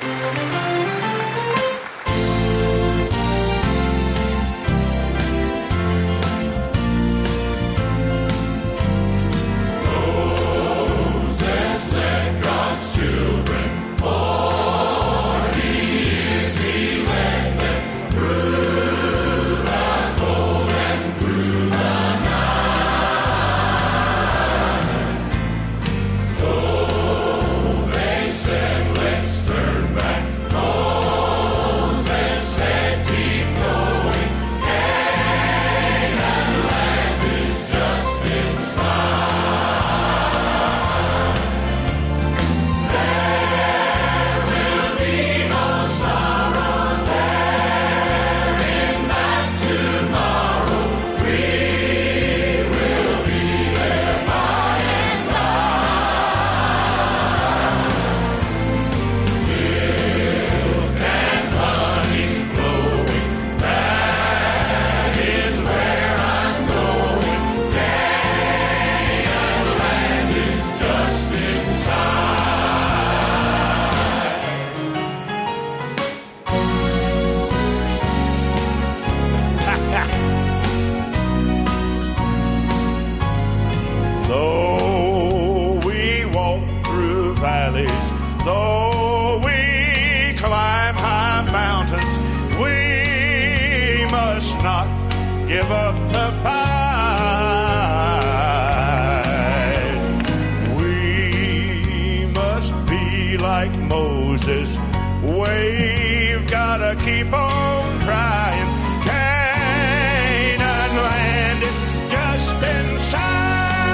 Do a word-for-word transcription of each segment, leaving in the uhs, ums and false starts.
Though we walk through valleys, though we climb high mountains, we must not give up the fight. We must be like Moses. We've got to keep on trying. Canaan land is just inside.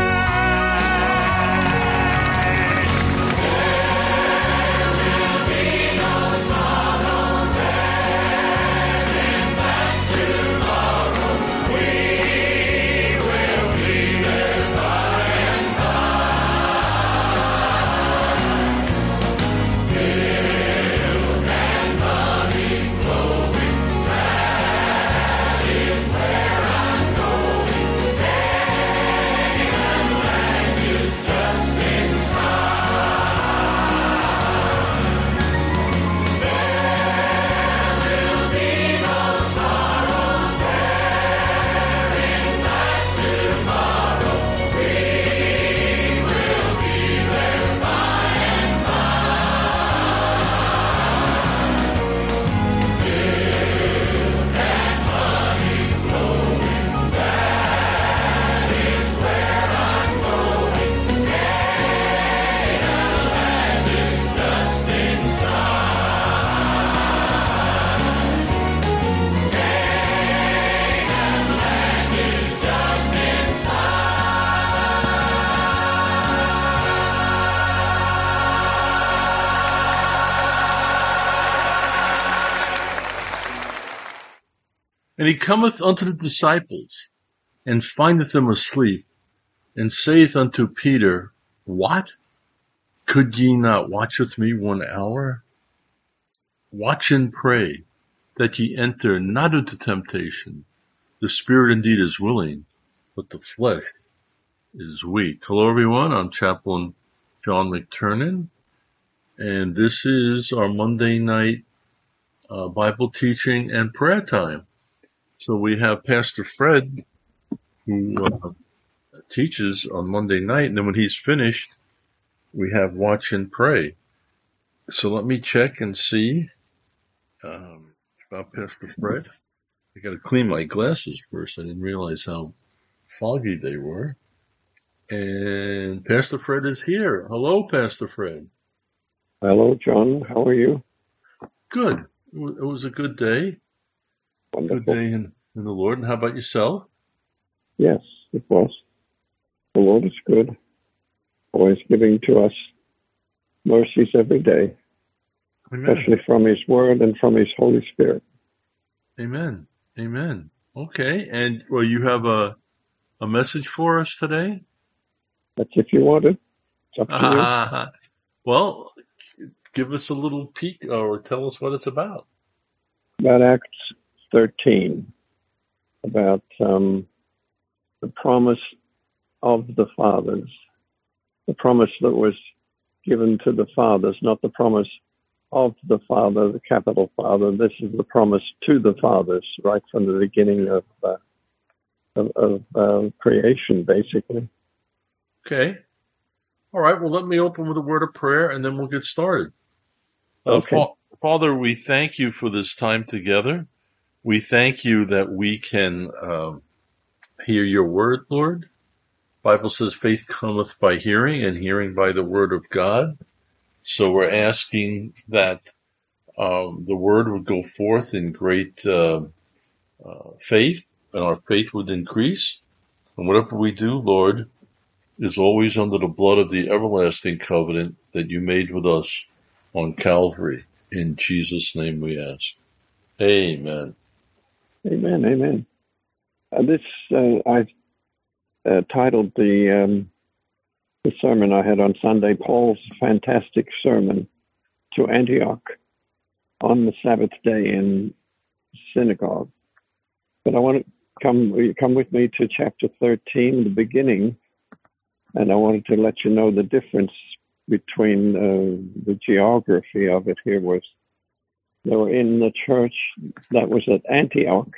And he cometh unto the disciples, and findeth them asleep, and saith unto Peter, What? Could ye not watch with me one hour? Watch and pray, that ye enter not into temptation. The spirit indeed is willing, but the flesh is weak. Hello everyone, I'm Chaplain John McTernan, and this is our Monday night uh, Bible teaching and prayer time. So we have Pastor Fred, who uh, teaches on Monday night, and then when he's finished, we have Watch and Pray. So let me check and see um, about Pastor Fred. I got to clean my glasses first. I didn't realize how foggy they were. And Pastor Fred is here. Hello, Pastor Fred. Hello, John. How are you? Good. It was a good day. Wonderful. Good day in, in the Lord. And how about yourself? Yes, it was. The Lord is good, always giving to us mercies every day, Amen. Especially from His Word and from His Holy Spirit. Amen. Amen. Okay. And well, you have a a message for us today? That's if you want it. It's up to uh, you. Well, give us a little peek or tell us what it's about. About Acts thirteen, about um, the promise of the fathers, the promise that was given to the fathers, not the promise of the Father, the capital Father. This is the promise to the fathers right from the beginning of uh, of, of uh, creation, basically. Okay. All right. Well, let me open with a word of prayer, and then we'll get started. Uh, Okay. Fa- Father, we thank you for this time together. We thank you that we can um, hear your word, Lord. Bible says faith cometh by hearing, and hearing by the word of God. So we're asking that um, the word would go forth in great uh, uh, faith, and our faith would increase. And whatever we do, Lord, is always under the blood of the everlasting covenant that you made with us on Calvary. In Jesus' name we ask. Amen. Amen. Amen. Uh, this uh, I uh, titled the um, the sermon I had on Sunday, Paul's fantastic sermon to Antioch on the Sabbath day in synagogue. But I want to come come with me to chapter thirteen, the beginning, and I wanted to let you know the difference between uh, the geography of it here was they were in the church that was at Antioch,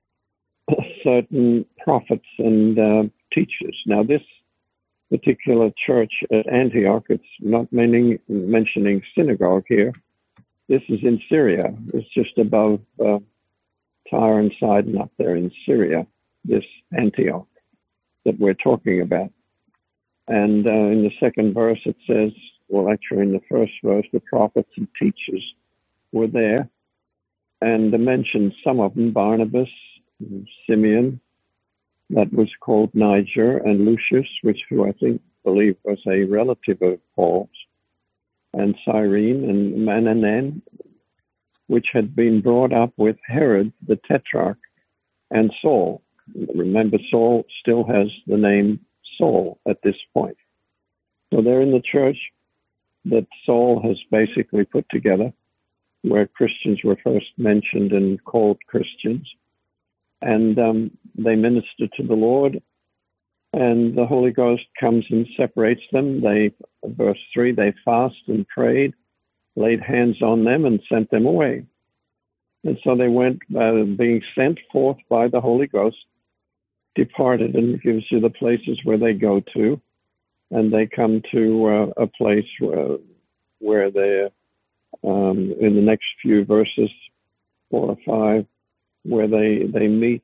certain prophets and uh, teachers. Now, this particular church at Antioch, it's not meaning, mentioning synagogue here. This is in Syria. It's just above uh, Tyre and Sidon up there in Syria, this Antioch that we're talking about. And uh, in the second verse, it says, well, actually in the first verse, the prophets and teachers were there. And I mentioned some of them, Barnabas, Simeon, that was called Niger, and Lucius, which who I think believe was a relative of Paul's, and Cyrene and Manaen, which had been brought up with Herod the Tetrarch and Saul. Remember, Saul still has the name Saul at this point. So they're in the church that Saul has basically put together, where Christians were first mentioned and called Christians. And um, they minister to the Lord, and the Holy Ghost comes and separates them. They, verse three, they fast and prayed, laid hands on them, and sent them away. And so they went, uh, being sent forth by the Holy Ghost, departed, and it gives you the places where they go to. And they come to uh, a place where, where they're, um, in the next few verses, four or five, where they, they meet,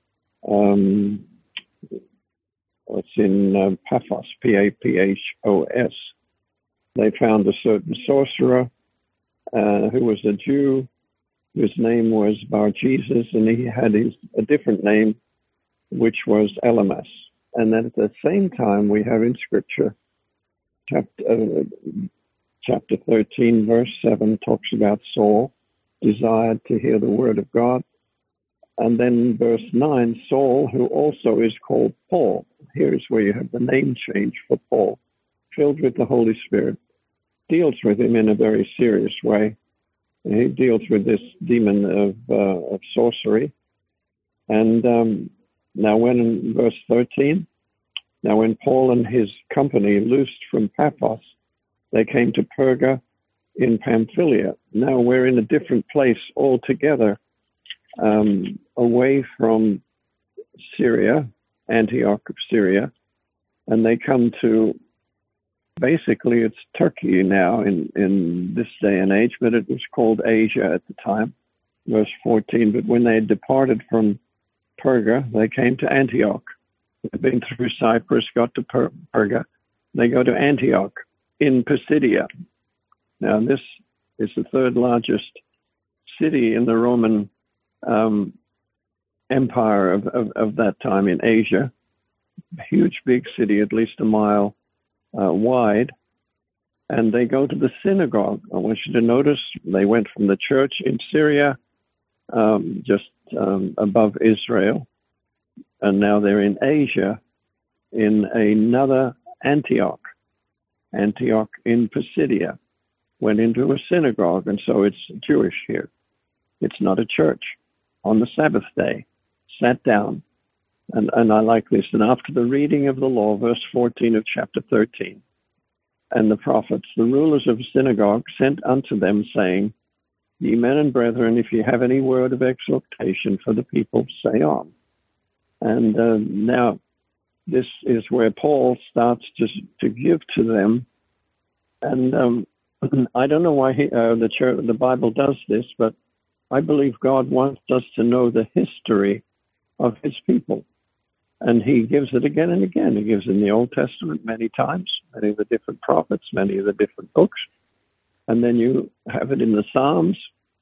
um, it's in uh, Paphos, P A P H O S. They found a certain sorcerer uh, who was a Jew, whose name was Bar-Jesus, and he had his, a different name, which was Elymas. And then at the same time, we have in Scripture, chapter, uh, chapter thirteen, verse seven, talks about Saul, desired to hear the word of God. And then verse nine, Saul, who also is called Paul. Here's where you have the name change for Paul, filled with the Holy Spirit, deals with him in a very serious way. And he deals with this demon of, uh, of sorcery. And um, now when in verse thirteen, now when Paul and his company loosed from Paphos, they came to Perga in Pamphylia. Now we're in a different place altogether, um, away from Syria, Antioch of Syria, and they come to, basically it's Turkey now in, in this day and age, but it was called Asia at the time, verse fourteen. But when they had departed from Perga, they came to Antioch. They've been through Cyprus, got to per- Perga. They go to Antioch in Pisidia. Now, this is the third largest city in the Roman um, Empire of, of, of that time in Asia. A huge, big city, at least a mile uh, wide. And they go to the synagogue. I want you to notice they went from the church in Syria, um, just um, above Israel, and now they're in Asia, in another Antioch, Antioch in Pisidia, went into a synagogue, and so it's Jewish here. It's not a church. On the Sabbath day, sat down, and, and I like this, and after the reading of the law, verse fourteen of chapter thirteen, and the prophets, the rulers of synagogues sent unto them, saying, Ye men and brethren, if ye have any word of exhortation for the people, say on. And uh, now this is where Paul starts to, to give to them. And um, I don't know why he, uh, the, church, the Bible does this, but I believe God wants us to know the history of his people. And he gives it again and again. He gives it in the Old Testament many times, many of the different prophets, many of the different books. And then you have it in the Psalms.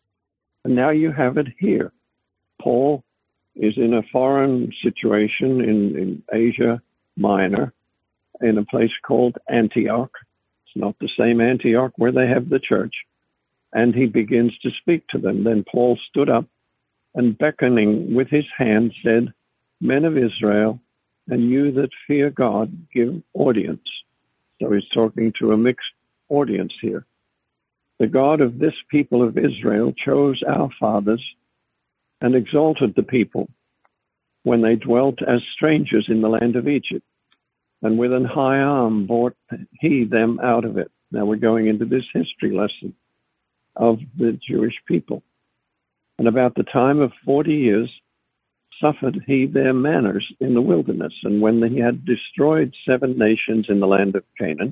And now you have it here. Paul is in a foreign situation in, in Asia Minor, in a place called Antioch. It's not the same Antioch where they have the church. And he begins to speak to them. Then Paul stood up and beckoning with his hand said, Men of Israel, and you that fear God, give audience. So he's talking to a mixed audience here. The God of this people of Israel chose our fathers and exalted the people when they dwelt as strangers in the land of Egypt. And with an high arm brought he them out of it. Now we're going into this history lesson of the Jewish people. And about the time of forty years, suffered he their manners in the wilderness. And when he had destroyed seven nations in the land of Canaan,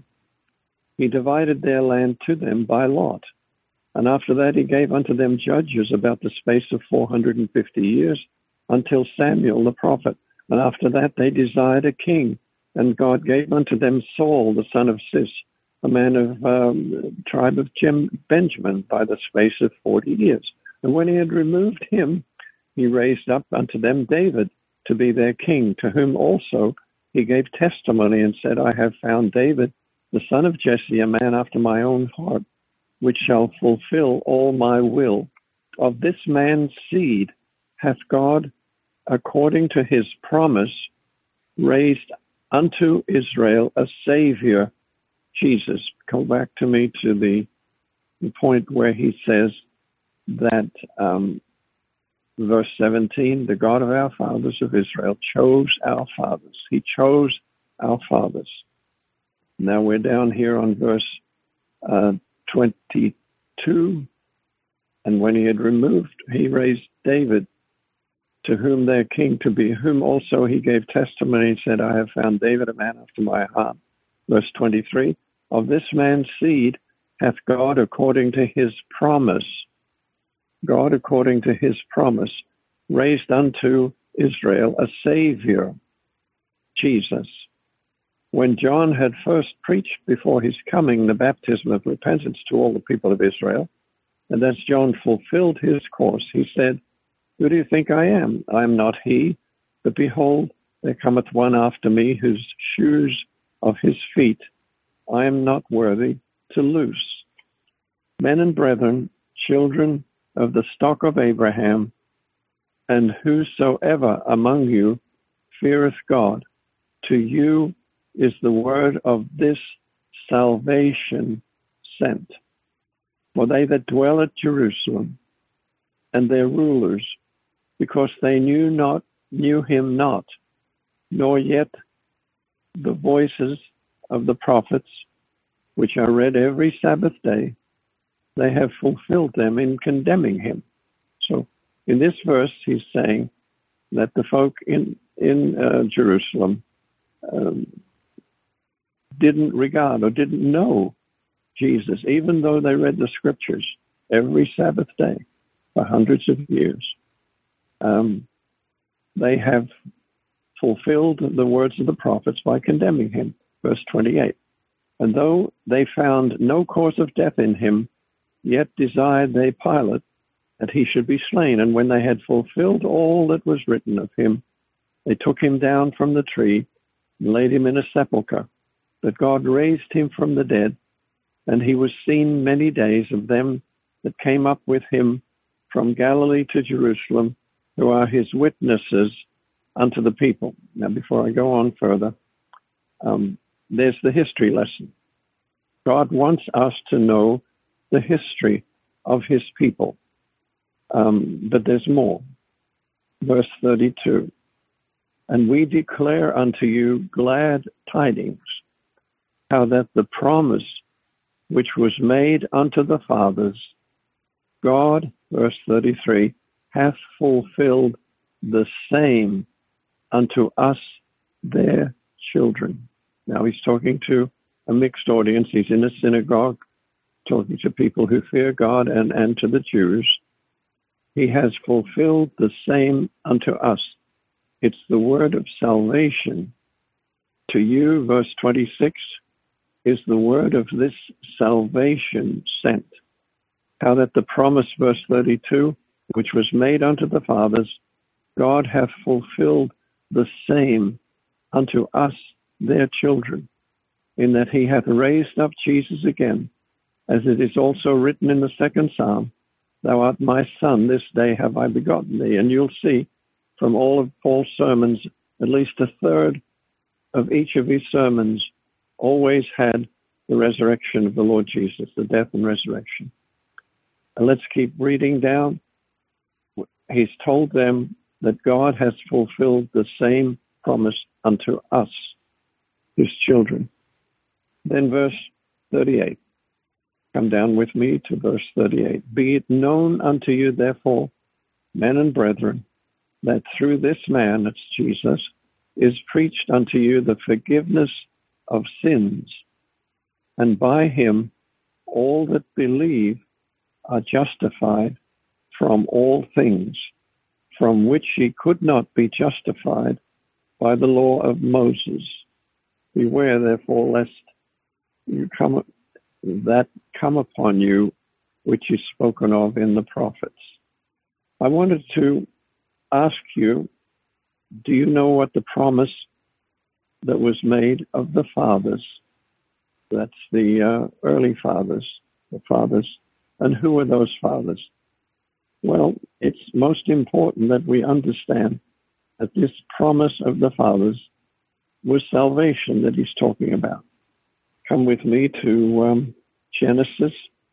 he divided their land to them by lot. And after that he gave unto them judges about the space of four hundred fifty years, until Samuel the prophet. And after that they desired a king. And God gave unto them Saul the son of Cis, a man of um, tribe of Jim, Benjamin, by the space of forty years. And when he had removed him, he raised up unto them David to be their king, to whom also he gave testimony and said, I have found David, the son of Jesse, a man after my own heart, which shall fulfill all my will. Of this man's seed hath God, according to his promise, raised unto Israel a Savior, Jesus. Go back to me to the, the point where he says that, um, verse seventeen, the God of our fathers of Israel chose our fathers. He chose our fathers. Now we're down here on verse uh, twenty-two. And when he had removed, he raised David, to whom their king to be, whom also he gave testimony and said, I have found David, a man after my heart. Verse twenty-three, of this man's seed hath God, according to his promise, God, according to his promise, raised unto Israel a Savior, Jesus. When John had first preached before his coming the baptism of repentance to all the people of Israel, and as John fulfilled his course, he said, Who do you think I am? I am not he, but behold, there cometh one after me, whose shoes of his feet I am not worthy to loose. Men and brethren, children of the stock of Abraham, and whosoever among you feareth God, to you is the word of this salvation sent. For they that dwell at Jerusalem, and their rulers, because they knew not, knew him not, nor yet the voices of the prophets, which are read every Sabbath day, they have fulfilled them in condemning him. So in this verse, he's saying that the folk in, in uh, Jerusalem um, didn't regard or didn't know Jesus, even though they read the scriptures every Sabbath day for hundreds of years. Um, they have fulfilled the words of the prophets by condemning him. Verse twenty-eight. And though they found no cause of death in him, yet desired they Pilate that he should be slain. And when they had fulfilled all that was written of him, they took him down from the tree and laid him in a sepulchre. But God raised him from the dead, and he was seen many days of them that came up with him from Galilee to Jerusalem, who are his witnesses unto the people. Now, before I go on further, um, there's the history lesson. God wants us to know the history of his people. Um, but there's more. Verse thirty-two. And we declare unto you glad tidings, how that the promise which was made unto the fathers, God, verse thirty-three, hath fulfilled the same unto us, their children. Now he's talking to a mixed audience. He's in a synagogue, talking to people who fear God and, and to the Jews. He has fulfilled the same unto us. It's the word of salvation. To you, verse twenty-six, is the word of this salvation sent. How that the promise, verse thirty-two, which was made unto the fathers, God hath fulfilled the same unto us, their children, in that he hath raised up Jesus again, as it is also written in the second Psalm, Thou art my son, this day have I begotten thee. And you'll see from all of Paul's sermons, at least a third of each of his sermons always had the resurrection of the Lord Jesus, the death and resurrection. And let's keep reading down. He's told them that God has fulfilled the same promise unto us, his children. Then verse thirty-eight. Come down with me to verse thirty-eight. Be it known unto you, therefore, men and brethren, that through this man, that's Jesus, is preached unto you the forgiveness of sins, and by him all that believe are justified from all things, from which ye could not be justified by the law of Moses. Beware, therefore, lest you come that come upon you, which is spoken of in the prophets. I wanted to ask you, do you know what the promise that was made of the fathers, that's the uh, early fathers, the fathers, and who are those fathers? Well, it's most important that we understand that this promise of the fathers was salvation that he's talking about. Come with me to um, Genesis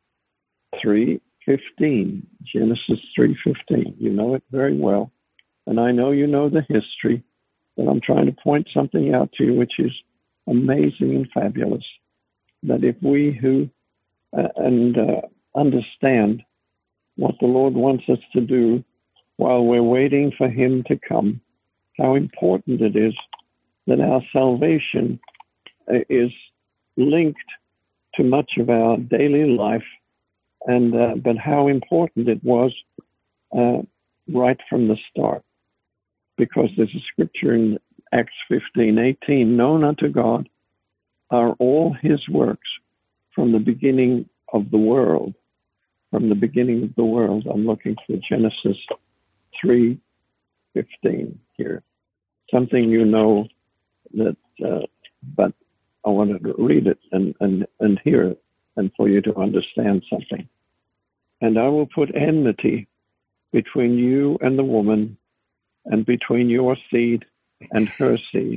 three fifteen. Genesis three fifteen. You know it very well. And I know you know the history, but I'm trying to point something out to you which is amazing and fabulous. That if we who uh, and uh, understand what the Lord wants us to do while we're waiting for him to come, how important it is that our salvation uh, is linked to much of our daily life, and uh, but how important it was uh, right from the start. Because there's a scripture in Acts fifteen eighteen, known unto God are all his works from the beginning of the world. From the beginning of the world. I'm looking for Genesis three fifteen here. Something you know that, uh, but I wanted to read it and, and, and hear it, and for you to understand something. And I will put enmity between you and the woman, and between your seed and her seed.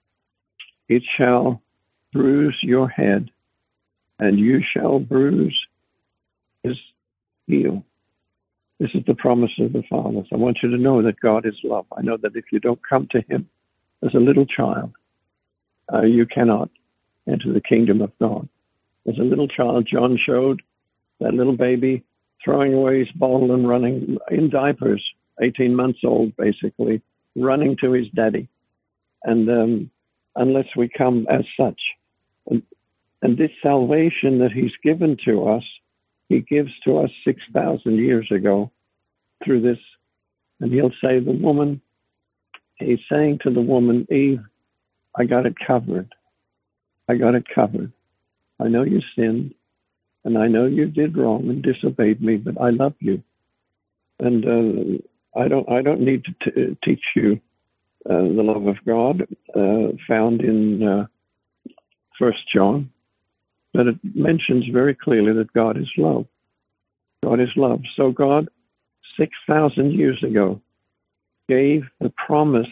It shall bruise your head, and you shall bruise his heel. This is the promise of the fathers. I want you to know that God is love. I know that if you don't come to him as a little child, uh, you cannot enter the kingdom of God. As a little child, John showed that little baby throwing away his bottle and running in diapers, eighteen months old, basically, running to his daddy. And um, unless we come as such. And, and this salvation that he's given to us, he gives to us six thousand years ago through this. And he'll say, the woman, he's saying to the woman, Eve, I got it covered. I got it covered. I know you sinned, and I know you did wrong and disobeyed me, but I love you. And uh, I don't I don't need to t- teach you uh, the love of God uh, found in uh, First John, but it mentions very clearly that God is love. God is love. So God, six thousand years ago, gave the promise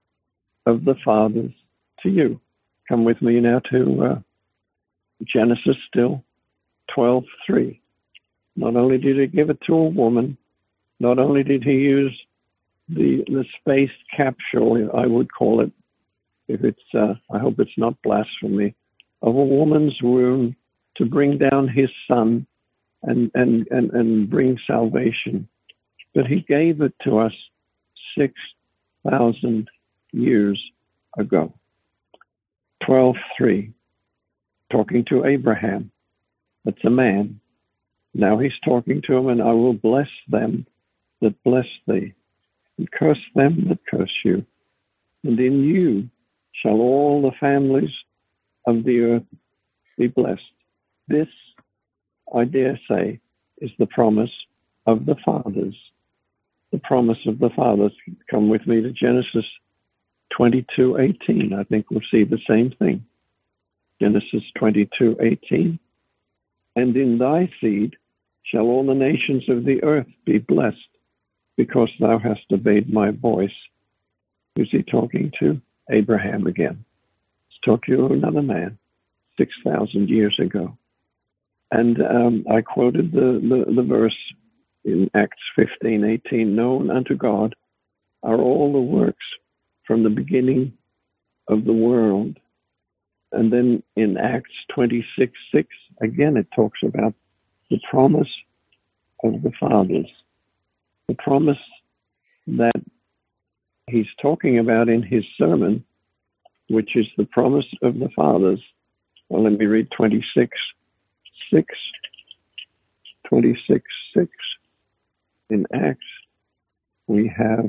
of the fathers to you. Come with me now to uh, Genesis still, twelve three. Not only did he give it to a woman, not only did he use the the spaced capsule, I would call it, if it's, uh, I hope it's not blasphemy, of a woman's womb to bring down his son and, and, and, and bring salvation. But he gave it to us six thousand years ago. twelve three, talking to Abraham. That's a man. Now he's talking to him, and I will bless them that bless thee, and curse them that curse you. And in you shall all the families of the earth be blessed. This, I dare say, is the promise of the fathers. The promise of the fathers. Come with me to Genesis twenty-two eighteen. I think we'll see the same thing. Genesis twenty-two eighteen. And in thy seed shall all the nations of the earth be blessed, because thou hast obeyed my voice. Who's he talking to? Abraham again. He's talking to another man six thousand years ago. And um, I quoted the, the, the verse in Acts fifteen eighteen. Known unto God are all the works from the beginning of the world. And then in Acts twenty-six six, again, it talks about the promise of the fathers. The promise that he's talking about in his sermon, which is the promise of the fathers. Well, let me read twenty-six six. twenty-six six. In Acts, we have,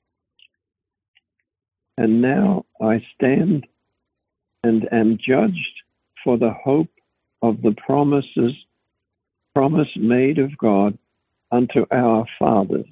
and now I stand and am judged for the hope of the promises, promise made of God unto our fathers.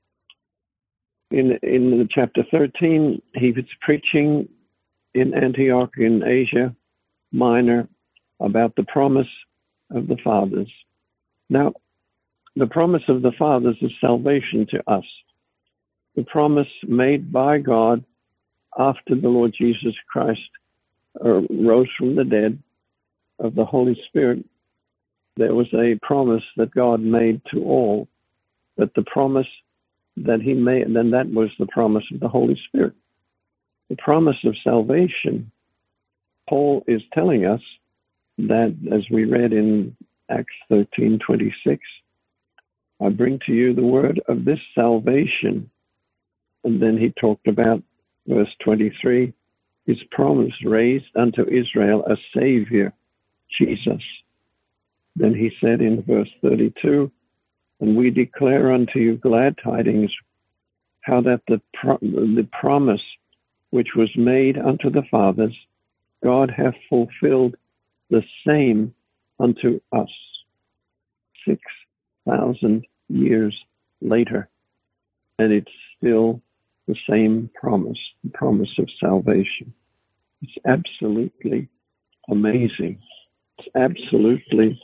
In in chapter thirteen, he was preaching in Antioch in Asia Minor about the promise of the fathers. Now, the promise of the fathers is salvation to us. The promise made by God after the Lord Jesus Christ uh, rose from the dead of the Holy Spirit. There was a promise that God made to all, but the promise that he made, then that was the promise of the Holy Spirit. The promise of salvation, Paul is telling us that, as we read in Acts thirteen twenty-six, I bring to you the word of this salvation. And then he talked about verse twenty-three, his promise raised unto Israel a Savior, Jesus. Then he said in verse thirty-two, and we declare unto you glad tidings, how that the, pro- the promise which was made unto the fathers, God hath fulfilled the same unto us. Six thousand years later, and it's still the same promise, the promise of salvation. It's absolutely amazing. It's absolutely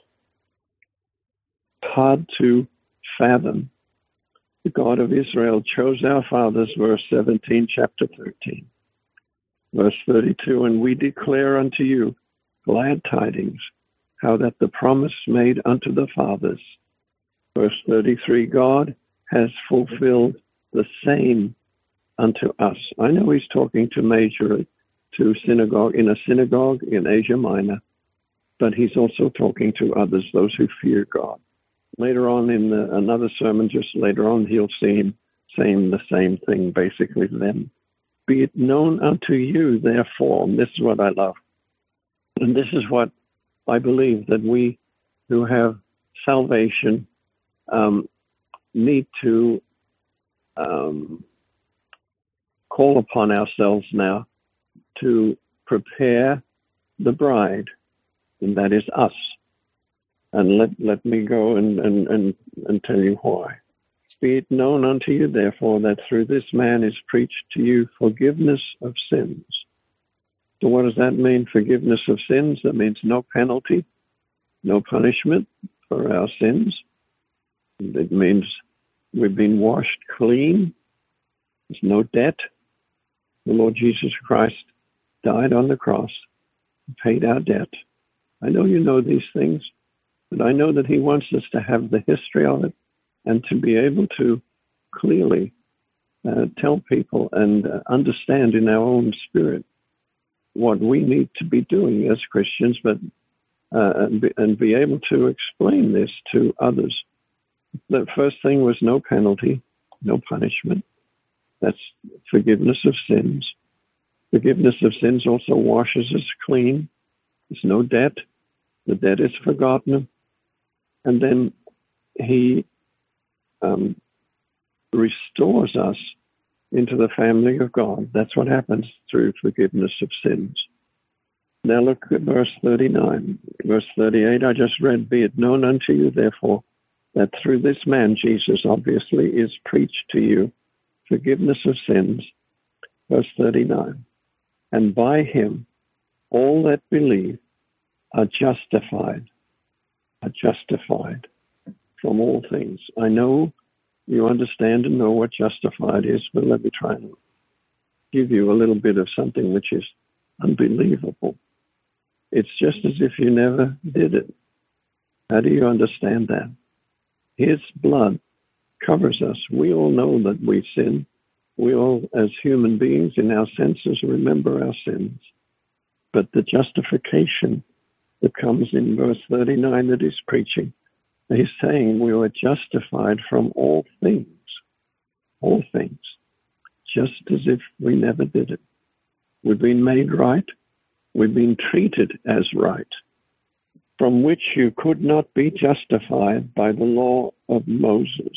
hard to fathom. The God of Israel chose our fathers, verse seventeen, chapter thirteen. Verse thirty-two, and we declare unto you glad tidings, how that the promise made unto the fathers. Verse thirty-three, God has fulfilled the same unto us. I know he's talking to major, to synagogue, in a synagogue in Asia Minor, but he's also talking to others, those who fear God. Later on in the, another sermon, just later on, he'll see him saying the same thing, basically to them. Be it known unto you, therefore, and this is what I love, and this is what I believe, that we who have salvation um, need to um, call upon ourselves now to prepare the bride, and that is us. And let, let me go and, and, and, and tell you why. Be it known unto you, therefore, that through this man is preached to you forgiveness of sins. So what does that mean, forgiveness of sins? That means no penalty, no punishment for our sins. It means we've been washed clean. There's no debt. The Lord Jesus Christ died on the cross, paid our debt. I know you know these things, but I know that he wants us to have the history of it and to be able to clearly uh, tell people and uh, understand in our own spirit what we need to be doing as Christians, but uh, and, be, and be able to explain this to others. The first thing was no penalty, no punishment. That's forgiveness of sins. Forgiveness of sins also washes us clean. There's no debt. The debt is forgotten. And then he um, restores us into the family of God. That's what happens through forgiveness of sins. Now look at verse thirty-nine. Verse thirty-eight, I just read, be it known unto you, therefore, that through this man, Jesus, obviously, is preached to you forgiveness of sins. Verse thirty-nine, and by him all that believe are justified, are justified from all things. I know you understand and know what justified is, but let me try and give you a little bit of something which is unbelievable. It's just as if you never did it. How do you understand that? His blood covers us. We all know that we sin. We all, as human beings, in our senses, remember our sins. But the justification that comes in verse thirty-nine that he's preaching, he's saying we were justified from all things, all things, just as if we never did it. We've been made right. We've been treated as right, from which you could not be justified by the law of Moses.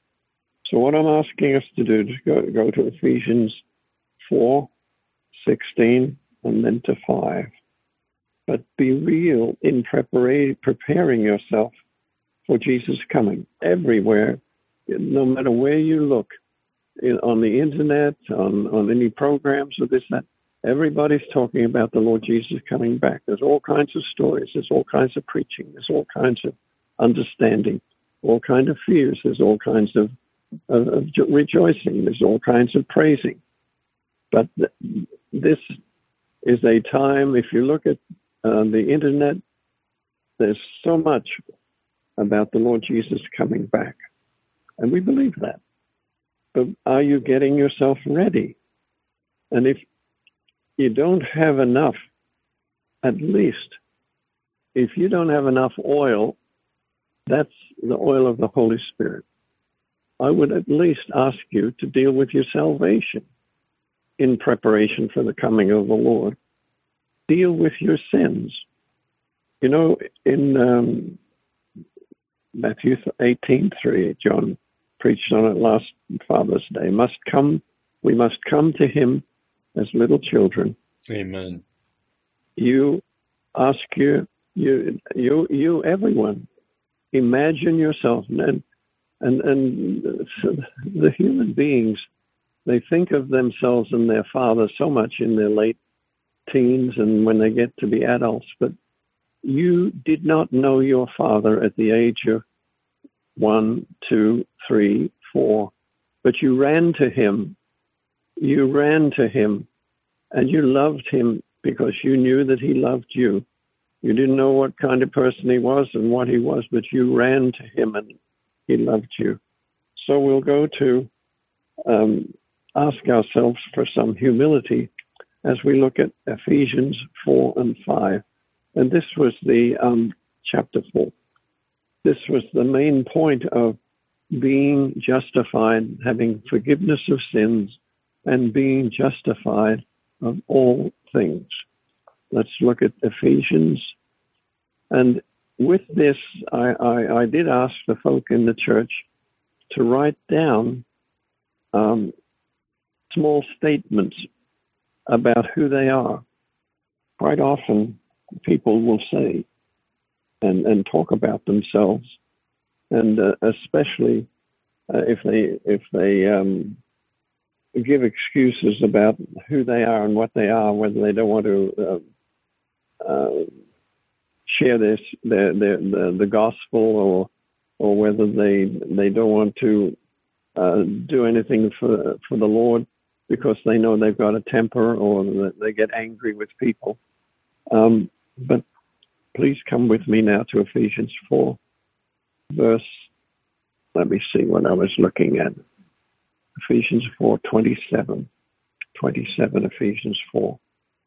So what I'm asking us to do is go, go to Ephesians four, sixteen, and then to five. But be real in prepara- preparing yourself for Jesus' coming. Everywhere, no matter where you look, in, on the internet, on, on any programs or this, that, everybody's talking about the Lord Jesus coming back. There's all kinds of stories. There's all kinds of preaching. There's all kinds of understanding, all kinds of fears. There's all kinds of, of, of rejoicing. There's all kinds of praising. But th- this is a time, if you look at uh, the internet, there's so much about the Lord Jesus coming back. And we believe that. But are you getting yourself ready? And if you don't have enough, at least, if you don't have enough oil, that's the oil of the Holy Spirit. I would at least ask you to deal with your salvation in preparation for the coming of the Lord. Deal with your sins. You know, in um, Matthew eighteen three, John preached on it last Father's Day. Must come, we must come to him as little children. Amen. You ask you, you, you, you, everyone, imagine yourself, and and and the human beings, they think of themselves and their father so much in their late teens and when they get to be adults, but you did not know your father at the age of one, two, three, four, but you ran to him. You ran to him and you loved him because you knew that he loved you. You didn't know what kind of person he was and what he was, but you ran to him and he loved you. So we'll go to um, ask ourselves for some humility as we look at Ephesians four and five. And this was the um, chapter four. This was the main point of being justified, having forgiveness of sins, and being justified of all things. Let's look at Ephesians. And with this, I, I, I did ask the folk in the church to write down um, small statements about who they are. Quite often, people will say and, and talk about themselves, and uh, especially uh, if they if they um, give excuses about who they are and what they are, whether they don't want to uh, uh, share this, their, their, the, the gospel, or or whether they they don't want to uh, do anything for for the Lord because they know they've got a temper, or that they get angry with people. Um, but please come with me now to Ephesians four, verse, let me see what I was looking at. Ephesians four, twenty-seven. twenty-seven, Ephesians four.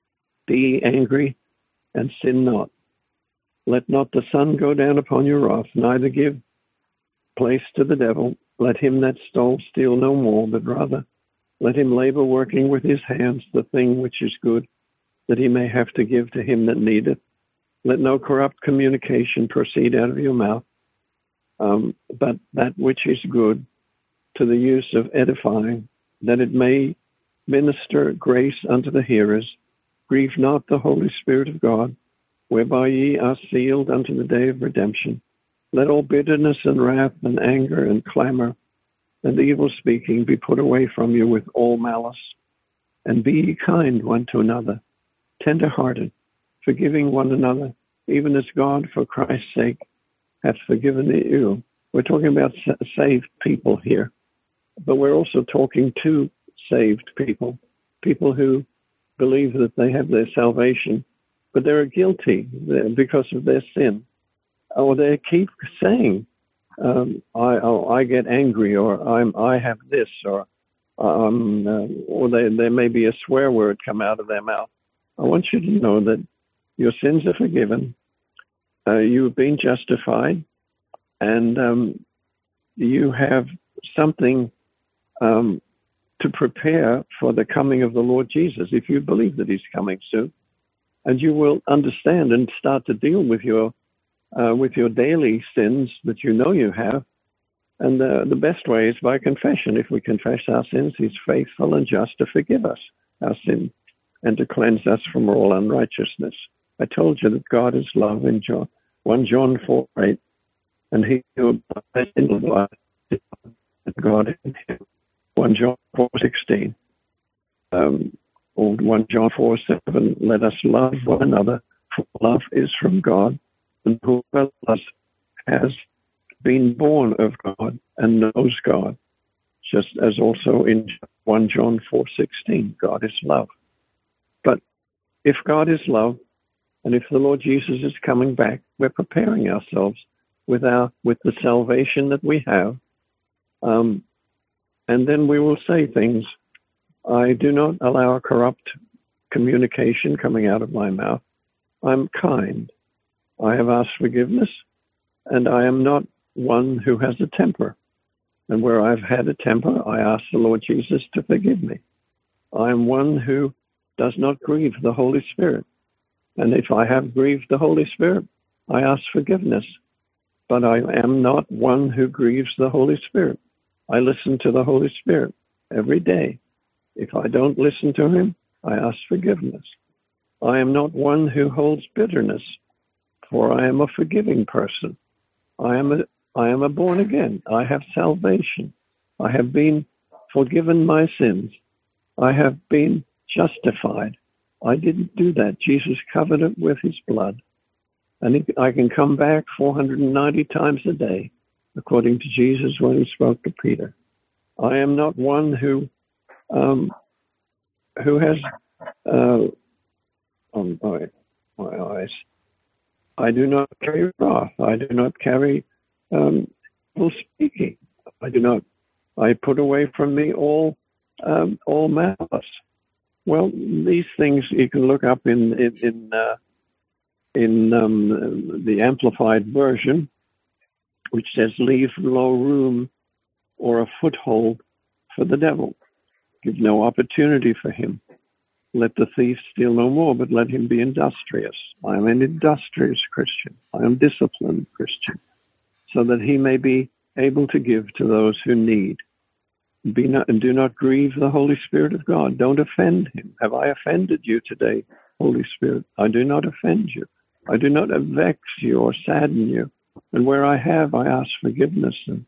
Be ye angry, and sin not. Let not the sun go down upon your wrath, neither give place to the devil. Let him that stole steal no more, but rather let him labor, working with his hands the thing which is good, that he may have to give to him that needeth. Let no corrupt communication proceed out of your mouth, um, but that which is good, to the use of edifying, that it may minister grace unto the hearers. Grieve not the Holy Spirit of God, whereby ye are sealed unto the day of redemption. Let all bitterness and wrath and anger and clamor and evil speaking be put away from you with all malice. And be ye kind one to another, tender-hearted, forgiving one another, even as God, for Christ's sake, hath forgiven you. We're talking about saved people here, but we're also talking to saved people, people who believe that they have their salvation, but they're guilty because of their sin. Or they keep saying, um, I, oh, I get angry, or I'm, I have this, or um, uh, or they, there may be a swear word come out of their mouth. I want you to know that your sins are forgiven, uh, you've been justified, and um, you have something um, to prepare for the coming of the Lord Jesus, if you believe that he's coming soon. And you will understand and start to deal with your uh, with your daily sins that you know you have. And uh, the best way is by confession. If we confess our sins, he's faithful and just to forgive us our sin and to cleanse us from all unrighteousness. I told you that God is love in John, First John four eight, and he who abides in the blood, God in him. First John four sixteen. Um, or First John four seven, let us love one another, for love is from God, and whoever loves has been born of God and knows God, just as also in First John four sixteen, God is love. But if God is love, and if the Lord Jesus is coming back, we're preparing ourselves with our with the salvation that we have, um, and then we will say things. I do not allow a corrupt communication coming out of my mouth. I'm kind. I have asked forgiveness, and I am not one who has a temper. And where I've had a temper, I ask the Lord Jesus to forgive me. I am one who does not grieve the Holy Spirit. And if I have grieved the Holy Spirit, I ask forgiveness. But I am not one who grieves the Holy Spirit. I listen to the Holy Spirit every day. If I don't listen to him, I ask forgiveness. I am not one who holds bitterness, for I am a forgiving person. I am a, I am a born again. I have salvation. I have been forgiven my sins. I have been justified. I didn't do that. Jesus covered it with his blood. And he, I can come back four hundred ninety times a day, according to Jesus when he spoke to Peter. I am not one who Um, who has, uh, oh, my, my eyes. I do not carry wrath. I do not carry um, evil speaking. I do not. I put away from me all um, all malice. Well, these things you can look up in in in, uh, in um, the Amplified Version, which says, "Leave no room or a foothold for the devil. Give no opportunity for him. Let the thief steal no more, but let him be industrious." I am an industrious Christian. I am disciplined Christian, so that he may be able to give to those who need. Be not, and do not grieve the Holy Spirit of God. Don't offend him. Have I offended you today, Holy Spirit? I do not offend you. I do not vex you or sadden you. And where I have, I ask forgiveness, and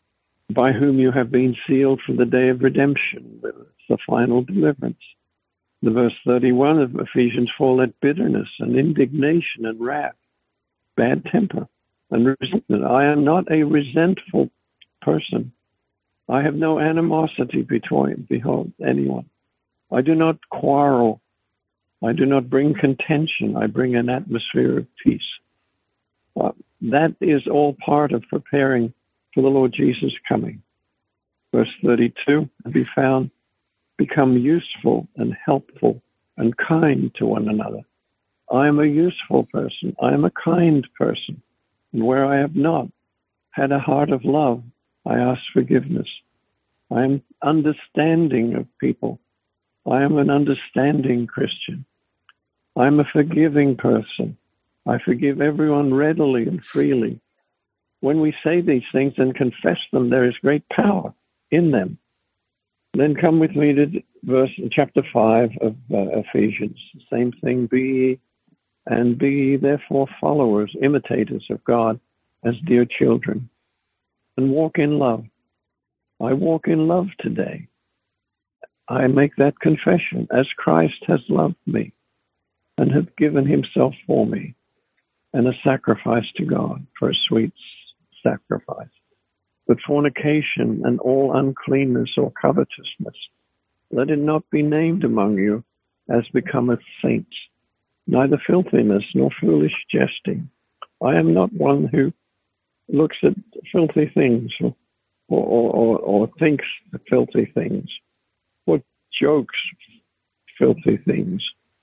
by whom you have been sealed for the day of redemption. It's the final deliverance. The verse thirty-one of Ephesians four, let bitterness and indignation and wrath, bad temper and resentment. I am not a resentful person. I have no animosity between behold anyone. I do not quarrel. I do not bring contention. I bring an atmosphere of peace. Uh, that is all part of preparing for the Lord Jesus coming. Verse thirty-two, and be found, become useful and helpful and kind to one another. I am a useful person. I am a kind person. And where I have not had a heart of love, I ask forgiveness. I am understanding of people. I am an understanding Christian. I am a forgiving person. I forgive everyone readily and freely. When we say these things and confess them, there is great power in them. Then come with me to verse chapter five of uh, Ephesians. Same thing, be ye, and be ye therefore followers, imitators of God as dear children, and walk in love. I walk in love today. I make that confession, as Christ has loved me and has given himself for me, and a sacrifice to God, for a sweet sacrifice. But fornication and all uncleanness or covetousness, let it not be named among you as becometh saints, neither filthiness nor foolish jesting. I am not one who looks at filthy things or, or, or, or thinks filthy things or jokes filthy things,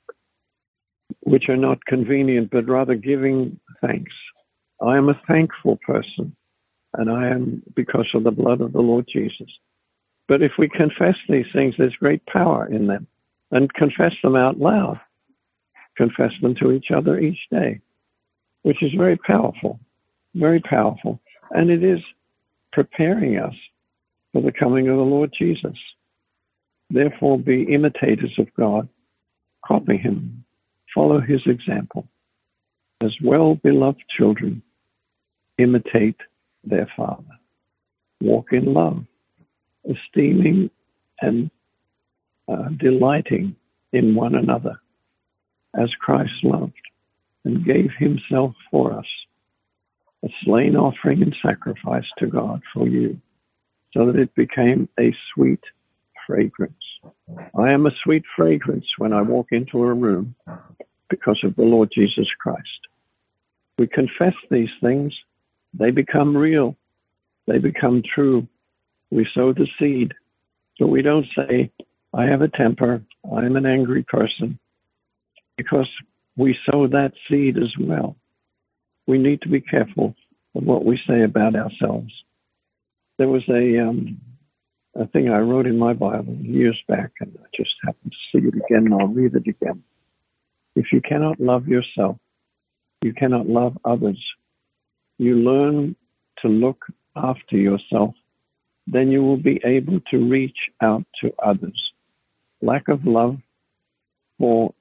which are not convenient, but rather giving thanks. I am a thankful person, and I am because of the blood of the Lord Jesus. But if we confess these things, there's great power in them, and confess them out loud. Confess them to each other each day, which is very powerful, very powerful. And it is preparing us for the coming of the Lord Jesus. Therefore, be imitators of God, copy him, follow his example. As well-beloved children, imitate their Father. Walk in love, esteeming and uh, delighting in one another, as Christ loved and gave himself for us, a slain offering and sacrifice to God for you, so that it became a sweet fragrance. I am a sweet fragrance when I walk into a room because of the Lord Jesus Christ. We confess these things, they become real, they become true. We sow the seed. So we don't say, I have a temper, I'm an angry person, because we sow that seed as well. We need to be careful of what we say about ourselves. There was a, um, a thing I wrote in my Bible years back, and I just happened to see it again, and I'll read it again. If you cannot love yourself, you cannot love others. You learn to look after yourself, then you will be able to reach out to others. Lack of love for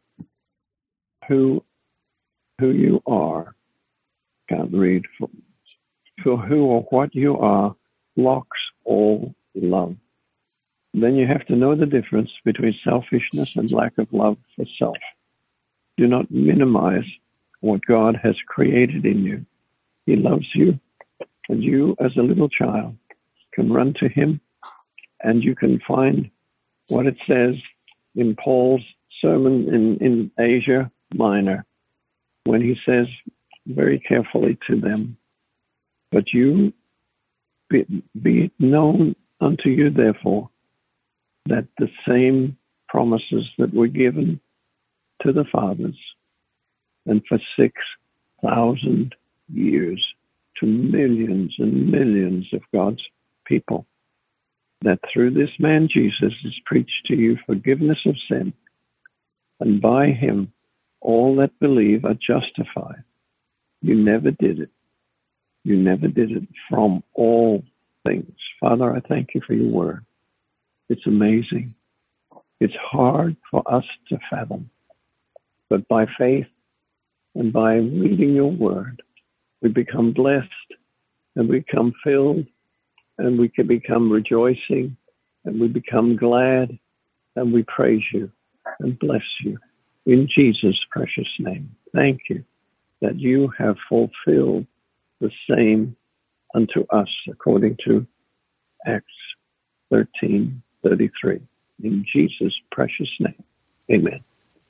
who who you are, can't read, for, for who or what you are, blocks all love. Then you have to know the difference between selfishness and lack of love for self. Do not minimize what God has created in you. He loves you, and you as a little child can run to him, and you can find what it says in Paul's sermon in, in Asia Minor, when he says very carefully to them, but you be, be it known unto you, therefore, that the same promises that were given to the fathers, and for six thousand years to millions and millions of God's people, that through this man Jesus is preached to you forgiveness of sin, and by him all that believe are justified. You never did it. You never did it from all things. Father, I thank you for your word. It's amazing. It's hard for us to fathom. But by faith and by reading your word, we become blessed and we become filled and we can become rejoicing and we become glad and we praise you and bless you. In Jesus' precious name, thank you that you have fulfilled the same unto us according to Acts thirteen thirty-three. In Jesus' precious name, amen.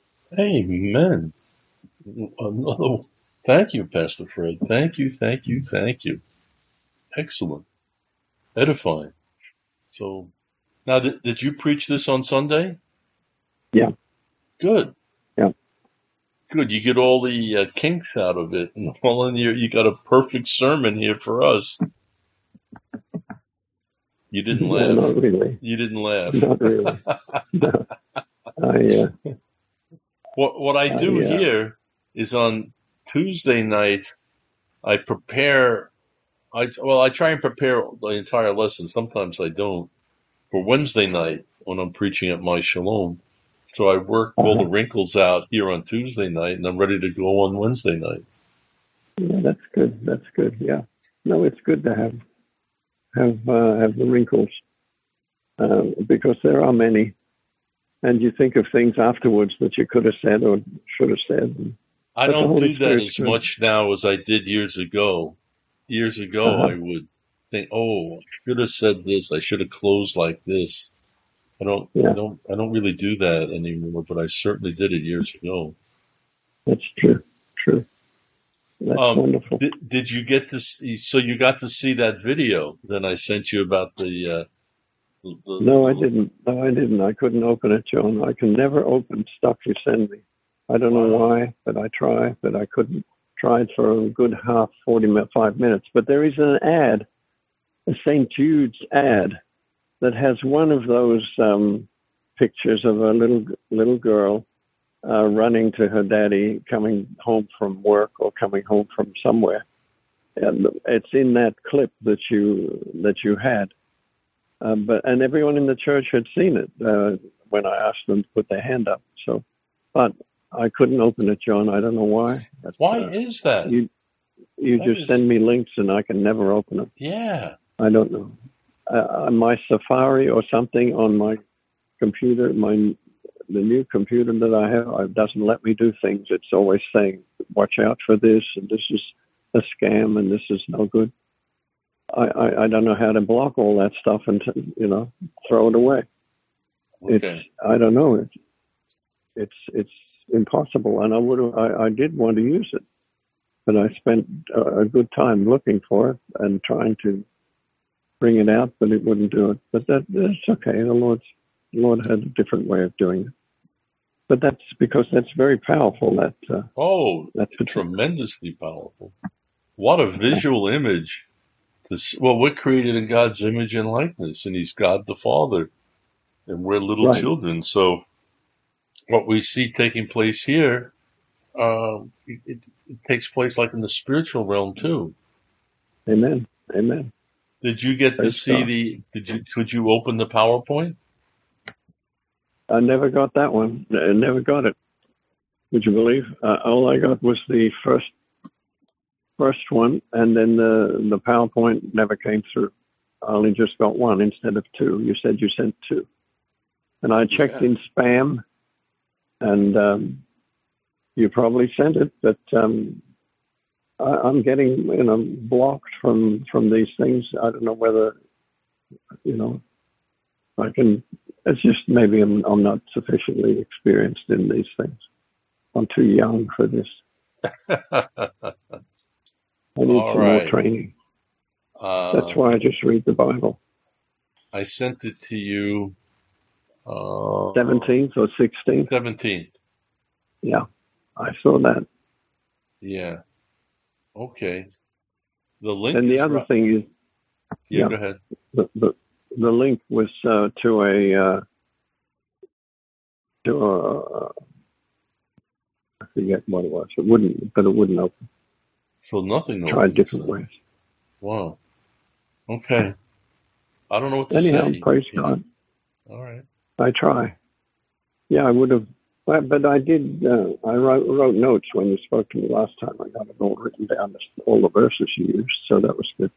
Amen. Another, thank you, Pastor Fred. Thank you, thank you, thank you. Excellent. Edifying. So, now, did, did you preach this on Sunday? Yeah. Good. Yeah. Good. You get all the uh, kinks out of it, and all in your, you got a perfect sermon here for us. You didn't No, laugh. not really. You didn't laugh. Not really. No. I, uh, what what I do I, uh, here is on Tuesday night, I prepare. I well, I try and prepare the entire lesson. Sometimes I don't. For Wednesday night when I'm preaching at my Shalom, so I work all the uh-huh. wrinkles out here on Tuesday night, and I'm ready to go on Wednesday night. Yeah, that's good. That's good. Yeah. No, it's good to have have uh, have the wrinkles uh, because there are many, and you think of things afterwards that you could have said or should have said. I But the don't Holy do that Spirit's as good. much now as I did years ago. Years ago, Uh-huh. I would think, "Oh, I should have said this. I should have closed like this." I don't, Yeah. I don't, I don't really do that anymore. But I certainly did it years ago. That's true. True. That's Um, wonderful. did, did you get to see? So you got to see that video that I sent you about the. Uh, the, the No, I didn't. No, I didn't. I couldn't open it, John. I can never open stuff you send me. I don't know Wow. why, but I try, but I couldn't. Tried for a good half, forty-five minutes. But there is an ad, a Saint Jude's ad, that has one of those um, pictures of a little little girl uh, running to her daddy, coming home from work or coming home from somewhere, and it's in that clip that you that you had. Uh, but and everyone in the church had seen it uh, when I asked them to put their hand up. So, but I couldn't open it, John. I don't know why. But, Why uh, is that? you you That just is- send me links and I can never open them. Yeah. I don't know. Uh, on my Safari or something on my computer, my the new computer that I have, it doesn't let me do things. It's always saying, "Watch out for this," and "This is a scam," and "This is no good." I, I, I don't know how to block all that stuff and you know throw it away. Okay. It's I don't know. It's it's it's impossible, and I would I, I did want to use it, but I spent a, a good time looking for it and trying to bring it out, but it wouldn't do it. But that that's okay. The Lord's the Lord had a different way of doing it. But that's because that's very powerful. That uh, Oh, that's tremendously powerful. What a visual image. This, well, we're created in God's image and likeness, and He's God the Father, and we're little Right. children. So what we see taking place here, uh, it, it, it takes place like in the spiritual realm too. Amen. Amen. Did you get Praise to see God. the, did you, could you open the PowerPoint? I never got that one. I never got it. Would you believe? Uh, all I got was the first first one, and then the the PowerPoint never came through. I only just got one instead of two. You said you sent two, and I checked Yeah. in spam, and um, you probably sent it, but um, I, I'm getting you know blocked from from these things. I don't know whether you know I can. It's just maybe I'm, I'm not sufficiently experienced in these things. I'm too young for this. I need All some right. more training. Uh, That's why I just read the Bible. I sent it to you. Uh, seventeenth or sixteenth? seventeenth. Yeah, I saw that. Yeah. Okay. The link And the is other right. thing is, Yeah, yeah. go ahead. the the, the link was uh, to a uh, to a I forget what it was. It wouldn't, but it wouldn't open. So nothing Tried opens different then. ways. Wow. Okay. I don't know what to Anyhow, say. praise Yeah. God. All right. I try. Yeah, I would have, but, but I did. Uh, I wrote, wrote notes when you spoke to me last time. I got it all written down, all the verses you used, so that was good.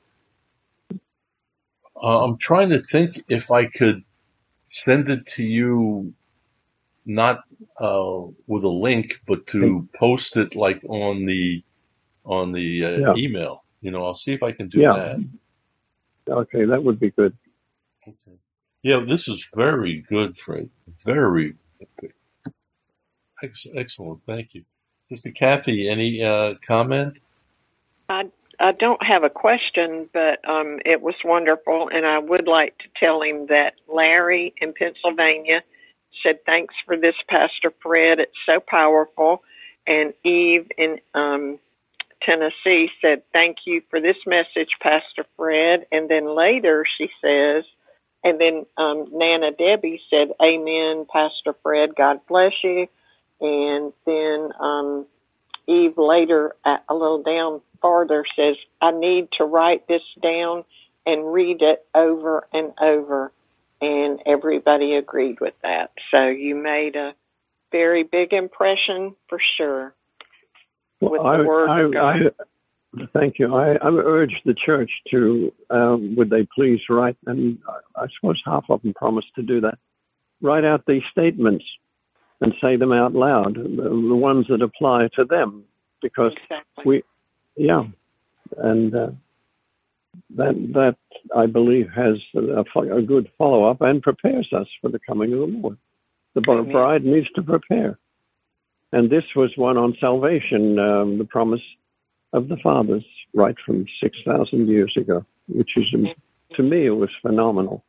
Uh, I'm trying to think if I could send it to you, not uh, with a link, but to post it like on the on the uh, Yeah. email. You know, I'll see if I can do Yeah. that. Okay, that would be good. Okay. Yeah, this is very good, Fred. Very good. Ex- excellent. Thank you. Sister Kathy, any uh, comment? I I don't have a question, but um, it was wonderful, and I would like to tell him that Larry in Pennsylvania said, thanks for this, Pastor Fred. It's so powerful. And Eve in um, Tennessee said, thank you for this message, Pastor Fred. And then later she says, and then um, Nana Debbie said, amen, Pastor Fred, God bless you. And then um, Eve later, a little down farther, says, I need to write this down and read it over and over. And everybody agreed with that. So you made a very big impression for sure with well, the word I, of God. I, thank you. I, I urge the church to, um, would they please write, and I suppose half of them promised to do that, write out these statements and say them out loud, the, the ones that apply to them, because Exactly. we, yeah, and uh, that, that I believe has a, a good follow-up and prepares us for the coming of the Lord. The Amen. bride needs to prepare. And this was one on salvation, um, the promise of the fathers, right from six thousand years ago, which is, to me, it was phenomenal.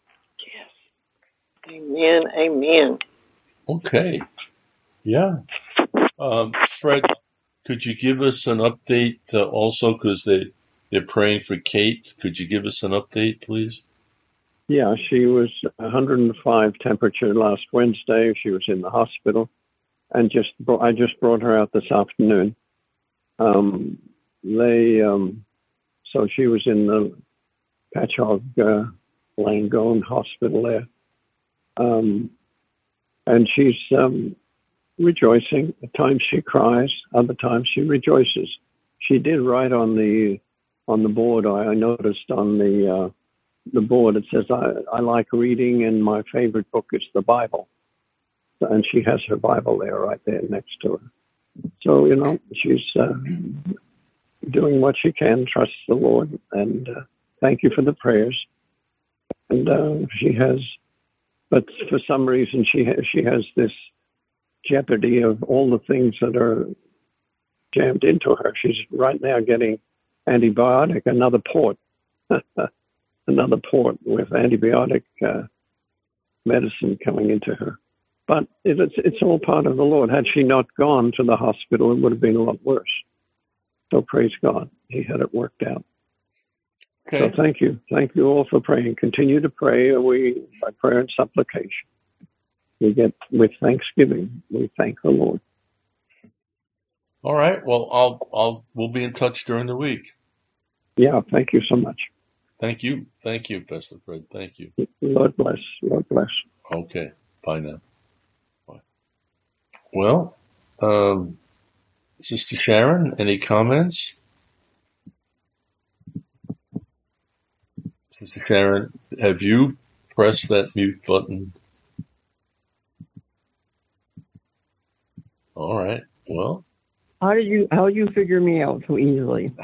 Yes. Amen. Amen. Okay. Yeah. Um, Fred, could you give us an update uh, also, because they, they're praying for Kate? Could you give us an update, please? Yeah, she was one hundred five temperature last Wednesday. She was in the hospital, and just brought, I just brought her out this afternoon. Um, they um, so she was in the Patchogue uh, Langone Hospital there, um, and she's um, rejoicing. At times she cries, other times she rejoices. She did write on the on the board. I, I noticed on the uh, the board, it says, I, I like reading, and my favorite book is the Bible. And she has her Bible there, right there next to her. So, you know, she's uh, doing what she can, trusts the Lord, and uh, thank you for the prayers. And uh, she has, but for some reason, she has, she has this jeopardy of all the things that are jammed into her. She's right now getting antibiotic, another port. another port with antibiotic uh, medicine coming into her. But it, it's, it's all part of the Lord. Had she not gone to the hospital, it would have been a lot worse. So praise God. He had it worked out. Okay. So thank you. Thank you all for praying. Continue to pray we, by prayer and supplication. We get, with thanksgiving, we thank the Lord. All right. Well, I'll, I'll, we'll be in touch during the week. Yeah, thank you so much. Thank you. Thank you, Pastor Fred. Thank you. Lord bless. Lord bless. Okay. Bye now. Bye. Well, um, Sister Sharon, any comments? Sister Sharon, have you pressed that mute button? All right. Well. How did you, how did you figure me out so easily?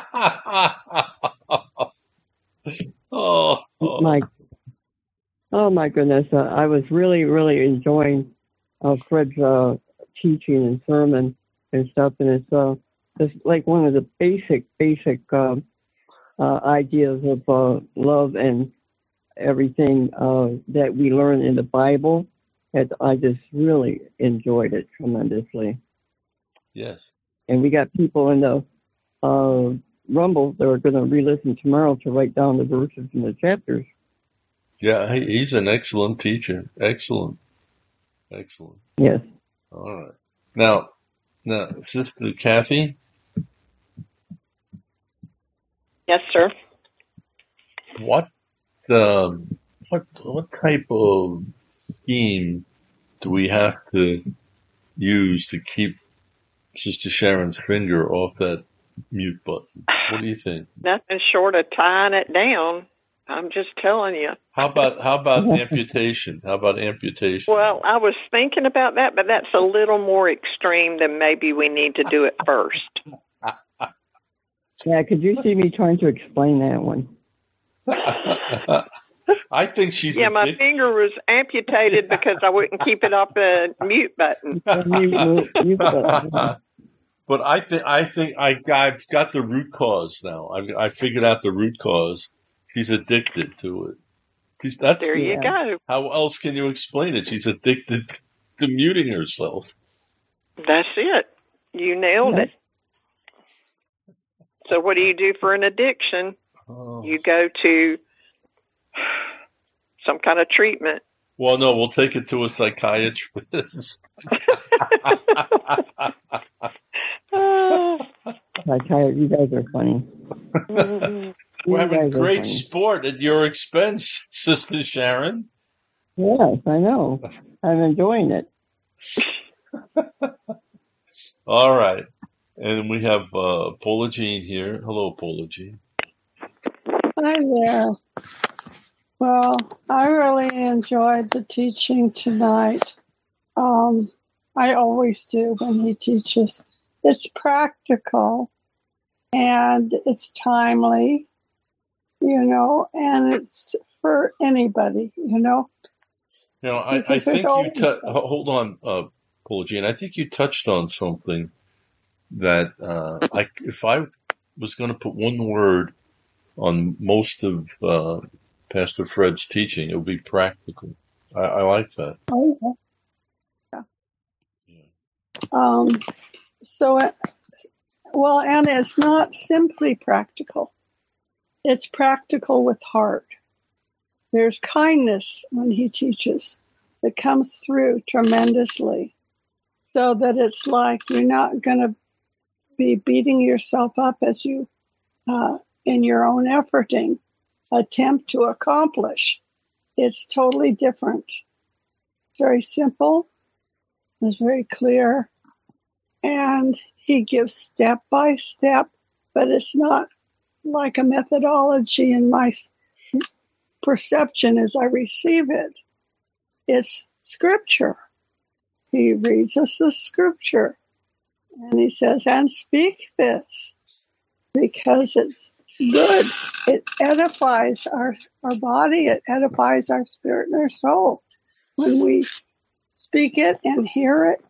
Oh, oh. My, oh my goodness. Uh, I was really, really enjoying uh, Fred's uh, teaching and sermon and stuff. And it's, uh, it's like one of the basic, basic uh, uh, ideas of uh, love and everything uh, that we learn in the Bible. And I just really enjoyed it tremendously. Yes. And we got people in the uh, Rumble that are going to re-listen tomorrow to write down the verses and the chapters. Yeah, he, he's an excellent teacher. Excellent. Excellent. Yes. All right. Now, now, Sister Kathy? Yes, sir. What, um, what, what type of scheme do we have to use to keep Sister Sharon's finger off that mute button? What do you think? Nothing short of tying it down. I'm just telling you. How about how about amputation? How about amputation? Well, I was thinking about that, but that's a little more extreme than maybe we need to do it first. Yeah, could you see me trying to explain that one? I think she's Yeah, my finger was amputated because I wouldn't keep it off the mute button. You- you- But I think I think I I've got the root cause now. I I figured out the root cause. She's addicted to it. That's There you Yeah. go. how else can you explain it? She's addicted to muting herself. That's it. You nailed Yes. it. So what do you do for an addiction? Oh. You go to some kind of treatment. Well, no, we'll take it to a psychiatrist. Psychiatrist, you guys are funny. Mhm. We're You having guys are great funny. sport at your expense, Sister Sharon. Yes, I know. I'm enjoying it. All right. And we have uh, Paula Jean here. Hello, Paula Jean. Hi there. Well, I really enjoyed the teaching tonight. Um, I always do when he teaches. It's practical and it's timely, you know, and it's for anybody, you know. You know, I, I Because there's think you always tou- hold on, uh, Paula Jean. I think you touched on something that uh, I, if I was going to put one word on most of uh, Pastor Fred's teaching, it would be practical. I, I like that. Oh, yeah. Um, so, it, well, and it's not simply practical. It's practical with heart. There's kindness when he teaches that comes through tremendously, so that it's like you're not going to be beating yourself up as you, uh, in your own efforting, attempt to accomplish. It's totally different. It's very simple. It's very clear. And he gives step by step, but it's not like a methodology in my perception as I receive it. It's scripture. He reads us the scripture. And he says, and speak this, because it's good. It edifies our, our body. It edifies our spirit and our soul when we speak it and hear it.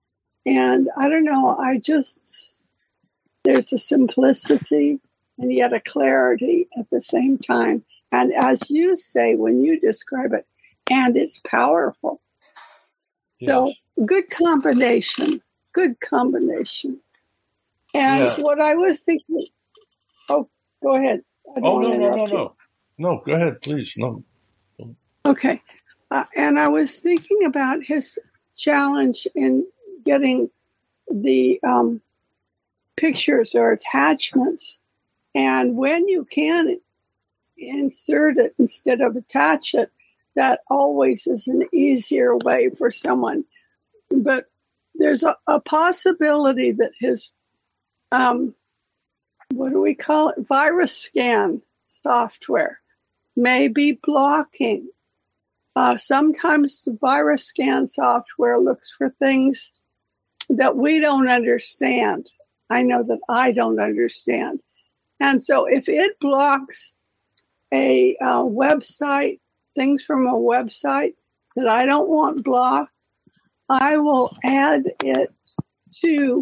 And I don't know, I just, there's a simplicity and yet a clarity at the same time. And as you say, when you describe it, and it's powerful. Yes. So good combination, good combination. And Yeah. what I was thinking, oh, go ahead. I don't Oh, want no, to no, no, interrupt you. no. No, go ahead, please. No. Okay. Uh, and I was thinking about his challenge in getting the um, pictures or attachments. And when you can insert it instead of attach it, that always is an easier way for someone. But there's a, a possibility that his, um, what do we call it, virus scan software may be blocking. Uh, sometimes the virus scan software looks for things that we don't understand. I know that I don't understand. And so if it blocks a uh, website, things from a website that I don't want blocked, I will add it to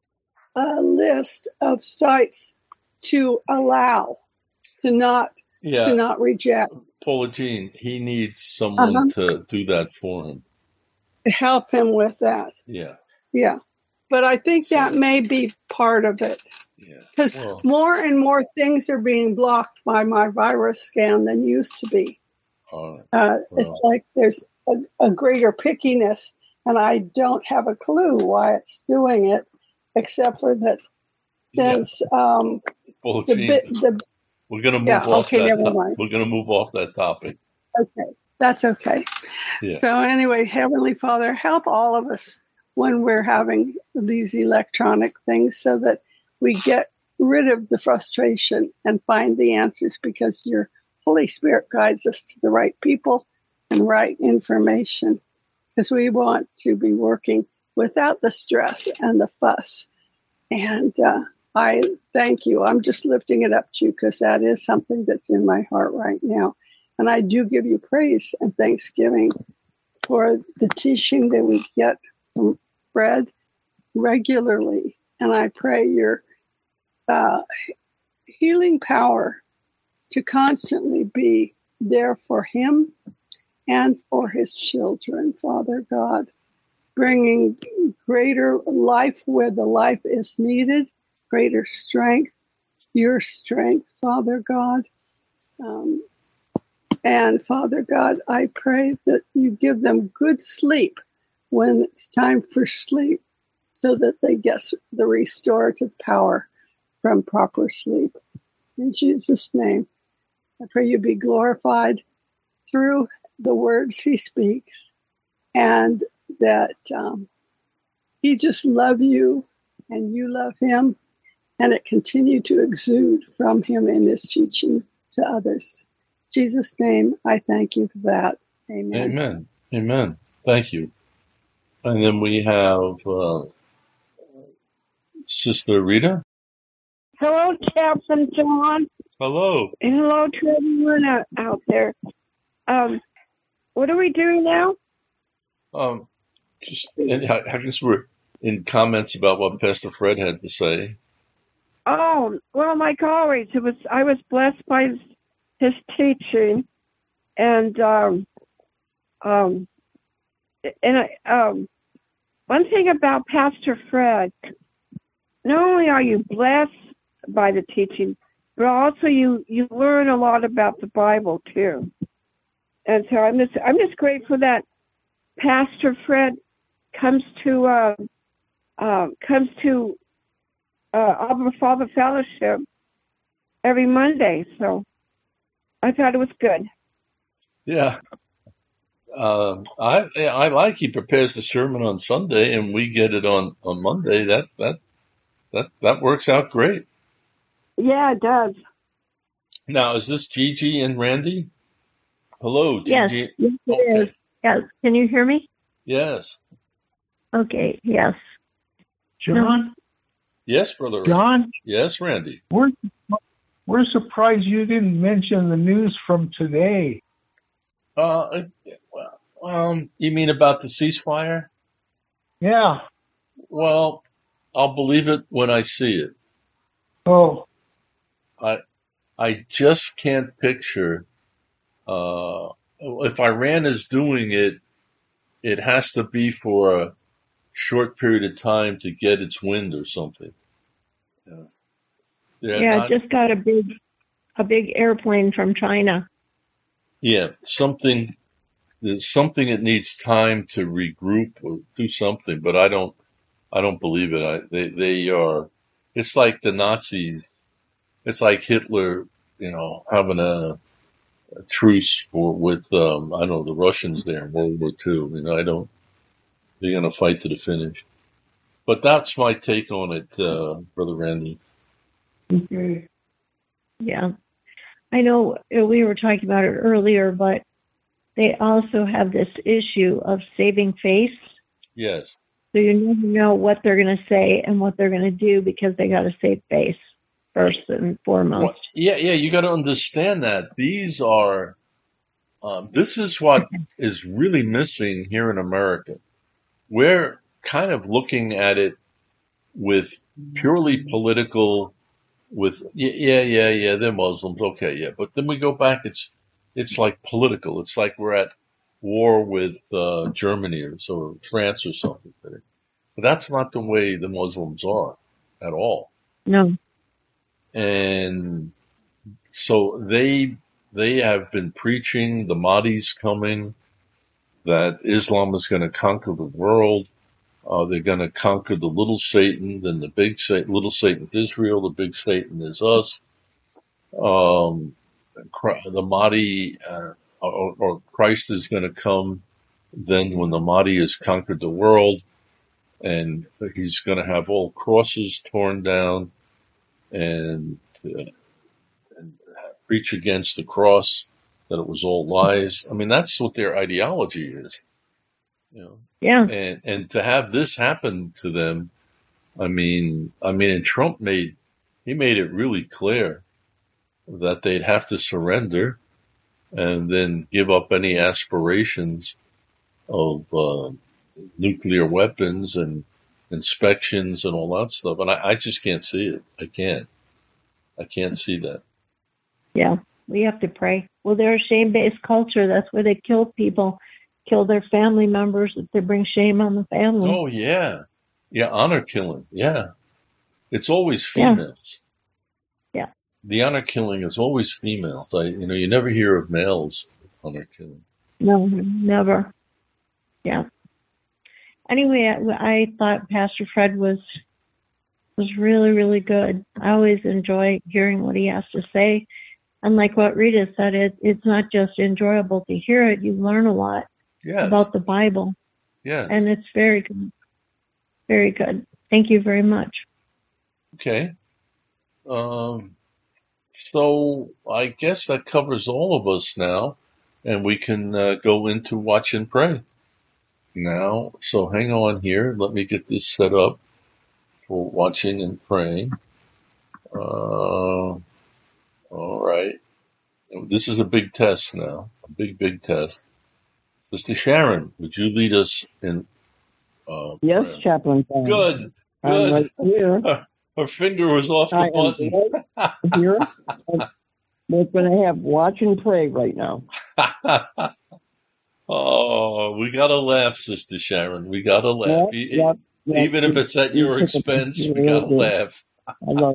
a list of sites to allow, to not, Yeah. to not reject. Paula Jean, he needs someone Uh-huh. to do that for him. Help him with that. Yeah. Yeah. But I think that So- may be part of it. Yeah. Because Well, more and more things are being blocked by my virus scan than used to be. all right. Uh, Well. it's like there's a, a greater pickiness, and I don't have a clue why it's doing it, except for that Yeah. since um, Paula the Jean, bit, the we're going to move yeah, off okay, that. never to- mind. We're going to move off that topic. Okay, that's okay. Yeah. So anyway, Heavenly Father, help all of us when we're having these electronic things so that we get rid of the frustration and find the answers, because your Holy Spirit guides us to the right people and right information, because we want to be working without the stress and the fuss. And uh, I thank you. I'm just lifting it up to you because that is something that's in my heart right now. And I do give you praise and thanksgiving for the teaching that we get from Fred regularly. And I pray your uh, healing power to constantly be there for him and for his children, Father God, bringing greater life where the life is needed, greater strength, your strength, Father God. Um, and Father God, I pray that you give them good sleep when it's time for sleep, so that they get the restorative power from proper sleep. In Jesus' name, I pray you be glorified through the words he speaks, and that um, he just love you and you love him, and it continue to exude from him in his teachings to others. In Jesus' name, I thank you for that. Amen. Amen. Amen. Thank you. And then we have uh, Sister Rita. Hello, Chaplain John. Hello. And hello to everyone out, out there. Um, what are we doing now? Um, just, and I I guess we're in comments about what Pastor Fred had to say. Oh, well, like always, it was I was blessed by his, his teaching, and um, um, and I, um, one thing about Pastor Fred, not only are you blessed by the teaching, but also you, you learn a lot about the Bible too. And so I'm just I'm just grateful that Pastor Fred comes to uh, uh, comes to uh, Abba Father Fellowship every Monday. So I thought it was good. Yeah. Uh, I I like he prepares the sermon on Sunday and we get it on, on Monday. That that that that works out great. Yeah, it does. Now, is this Gigi and Randy? Hello, Yes, Gigi. yes it Okay. is. Yes. Can you hear me? Yes. Okay, yes. John? Yes, Brother Randy. John? Yes, Randy. We're, we're surprised you didn't mention the news from today. Uh, well, um, you mean about the ceasefire? Yeah. Well, I'll believe it when I see it. Oh, I I just can't picture. Uh, if Iran is doing it, it has to be for a short period of time to get its wind or something. Yeah, They're Yeah, not, just got a big a big airplane from China. yeah, something. There's something that needs time to regroup or do something, but I don't. I don't believe it. I, they they are. It's like the Nazis. It's like Hitler, you know, having a, a truce for, with um, I don't know, the Russians there in World War Two. You know, I don't. They're gonna fight to the finish. But that's my take on it, uh, Brother Randy. okay. Yeah. I know uh, we were talking about it earlier, but they also have this issue of saving face. Yes. So you never know what they're going to say and what they're going to do because they got to save face first and foremost. Well, yeah, yeah. You got to understand that these are. Um, this is what is really missing here in America. We're kind of looking at it with purely political. With yeah, yeah, yeah. They're Muslims, okay, yeah. But then we go back. It's it's like political. It's like we're at war with uh, Germany or so, France or something. But that's not the way the Muslims are at all. No. And so they they have been preaching the Mahdi's coming, that Islam is going to conquer the world. Uh, they're going to conquer the little Satan, then the big Satan. Little Satan is Israel, the big Satan is us. Um, the Mahdi uh, or, or Christ is going to come then when the Mahdi has conquered the world, and he's going to have all crosses torn down and, uh, and preach against the cross, that it was all lies. I mean, that's what their ideology is. You know? Yeah. And and to have this happen to them, I mean, I mean, and Trump made he made it really clear that they'd have to surrender and then give up any aspirations of uh, nuclear weapons and inspections and all that stuff. And I, I just can't see it. I can't. I can't see that. Yeah. We have to pray. Well, they're a shame-based culture. That's where they kill people, kill their family members if they bring shame on the family. Oh, yeah. Yeah, honor killing. Yeah. It's always Yeah. females. Yeah. The honor killing is always females. I, you know, you never hear of males honor killing. No, never. Yeah. Anyway, I, I thought Pastor Fred was was really, really good. I always enjoy hearing what he has to say. And like what Rita said, it, it's not just enjoyable to hear it. You learn a lot Yes. about the Bible. Yes. And it's very good. Very good. Thank you very much. Okay. Um, so I guess that covers all of us now, and we can uh, go into watch and pray now. So hang on here. Let me get this set up for watching and praying. Uh, all right. This is a big test now, a big, big test. Sister Sharon, would you lead us in uh, Yes, prayer? Chaplain. Sam. Good, I'm good. right here. Her, her finger was off I the am button. right here. We're going to have watch and pray right now. Oh, we gotta laugh, Sister Sharon. We gotta laugh. Yep, E- yep, yep. Even if it's at You your took a- expense, you we really gotta did. laugh. I love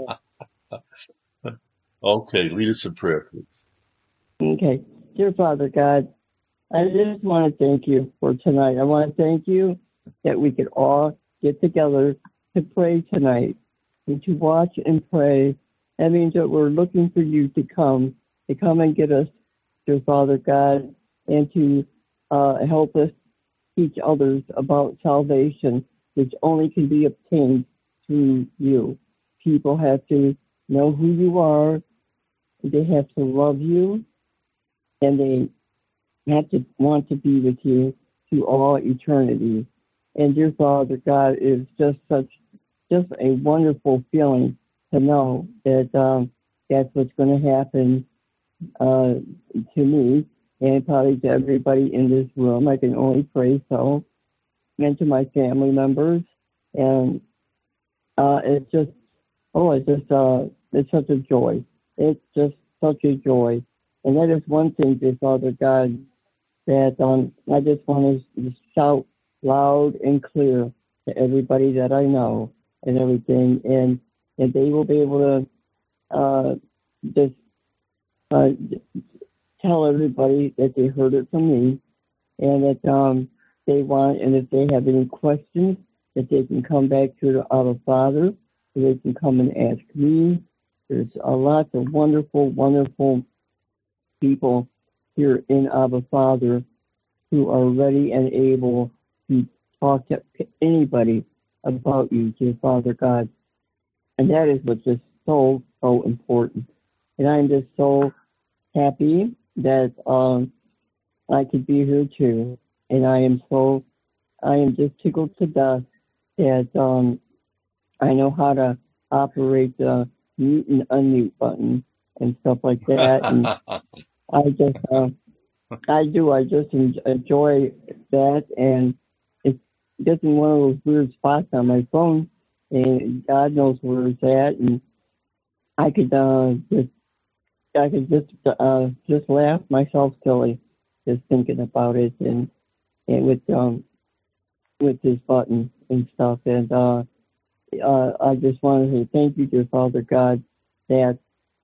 it. Okay, lead us in prayer, please. Okay. Dear Father God, I just want to thank you for tonight. I want to thank you that we could all get together to pray tonight and to watch and pray. That means that we're looking for you to come, to come and get us, dear Father God, and to uh, help us teach others about salvation, which only can be obtained through you. People have to know who you are, they have to love you, and they have to want to be with you to all eternity. And dear Father God, it is just such, just a wonderful feeling to know that um, that's what's going to happen uh, to me and probably to everybody in this room. I can only pray so. And to my family members. And uh, it's just, oh, it's just, uh, it's such a joy. It's just such a joy. And that is one thing, dear Father God, that um, I just want to shout loud and clear to everybody that I know and everything. And, and they will be able to uh, just uh, tell everybody that they heard it from me and that um, they want, and if they have any questions, that they can come back to the Abba Father, or they can come and ask me. There's a lot of wonderful, wonderful people here in Abba Father who are ready and able to talk to anybody about you, dear Father God. And that is what's just so, so important. And I'm just so happy that um, I could be here too. And I am so, I am just tickled to death that um, I know how to operate the mute and unmute button and stuff like that. And I just, uh, I do, I just enjoy that. And it's just in one of those weird spots on my phone. And God knows where it's at. And I could uh, just, I could just, uh, just laugh myself silly just thinking about it. And, and with, um, with this button and stuff. And, uh, uh, I just want to say thank you, dear Father God, that,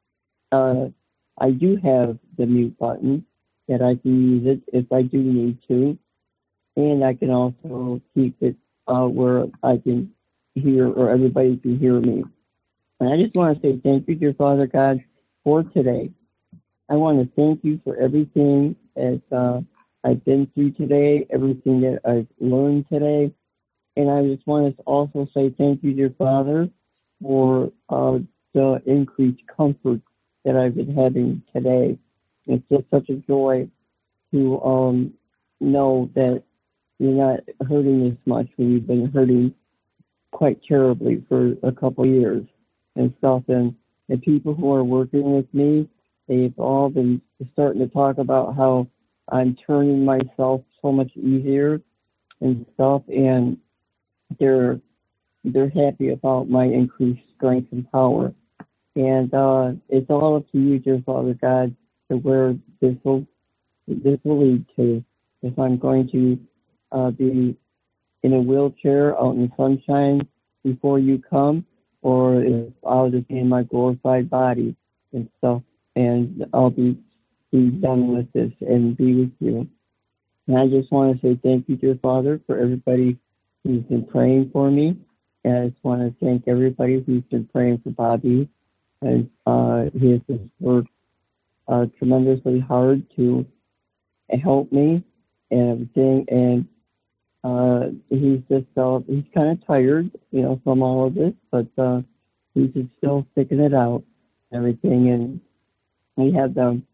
uh, I do have the mute button, that I can use it if I do need to. And I can also keep it, uh, where I can hear, or everybody can hear me. And I just want to say thank you, dear Father God, for today. I want to thank you for everything that, uh, I've been through today, everything that I've learned today. And I just want to also say thank you, dear Father, for uh, the increased comfort that I've been having today. It's just such a joy to um, know that you're not hurting as much when you've been hurting quite terribly for a couple of years and stuff. And the people who are working with me, they've all been starting to talk about how I'm turning myself so much easier and stuff, and they're they're happy about my increased strength and power. And uh, it's all up to you, dear Father God, to where this will this will lead to. If I'm going to uh, be in a wheelchair out in the sunshine before you come, or if I'll just be in my glorified body and stuff, and I'll be be done with this and be with you. And I just want to say thank you, dear Father, for everybody who's been praying for me. And I just want to thank everybody who's been praying for Bobby. And uh, he has just worked uh, tremendously hard to help me and everything. And uh, he's just, uh, he's kind of tired, you know, from all of this, but uh, he's just still sticking it out and everything. And we have them.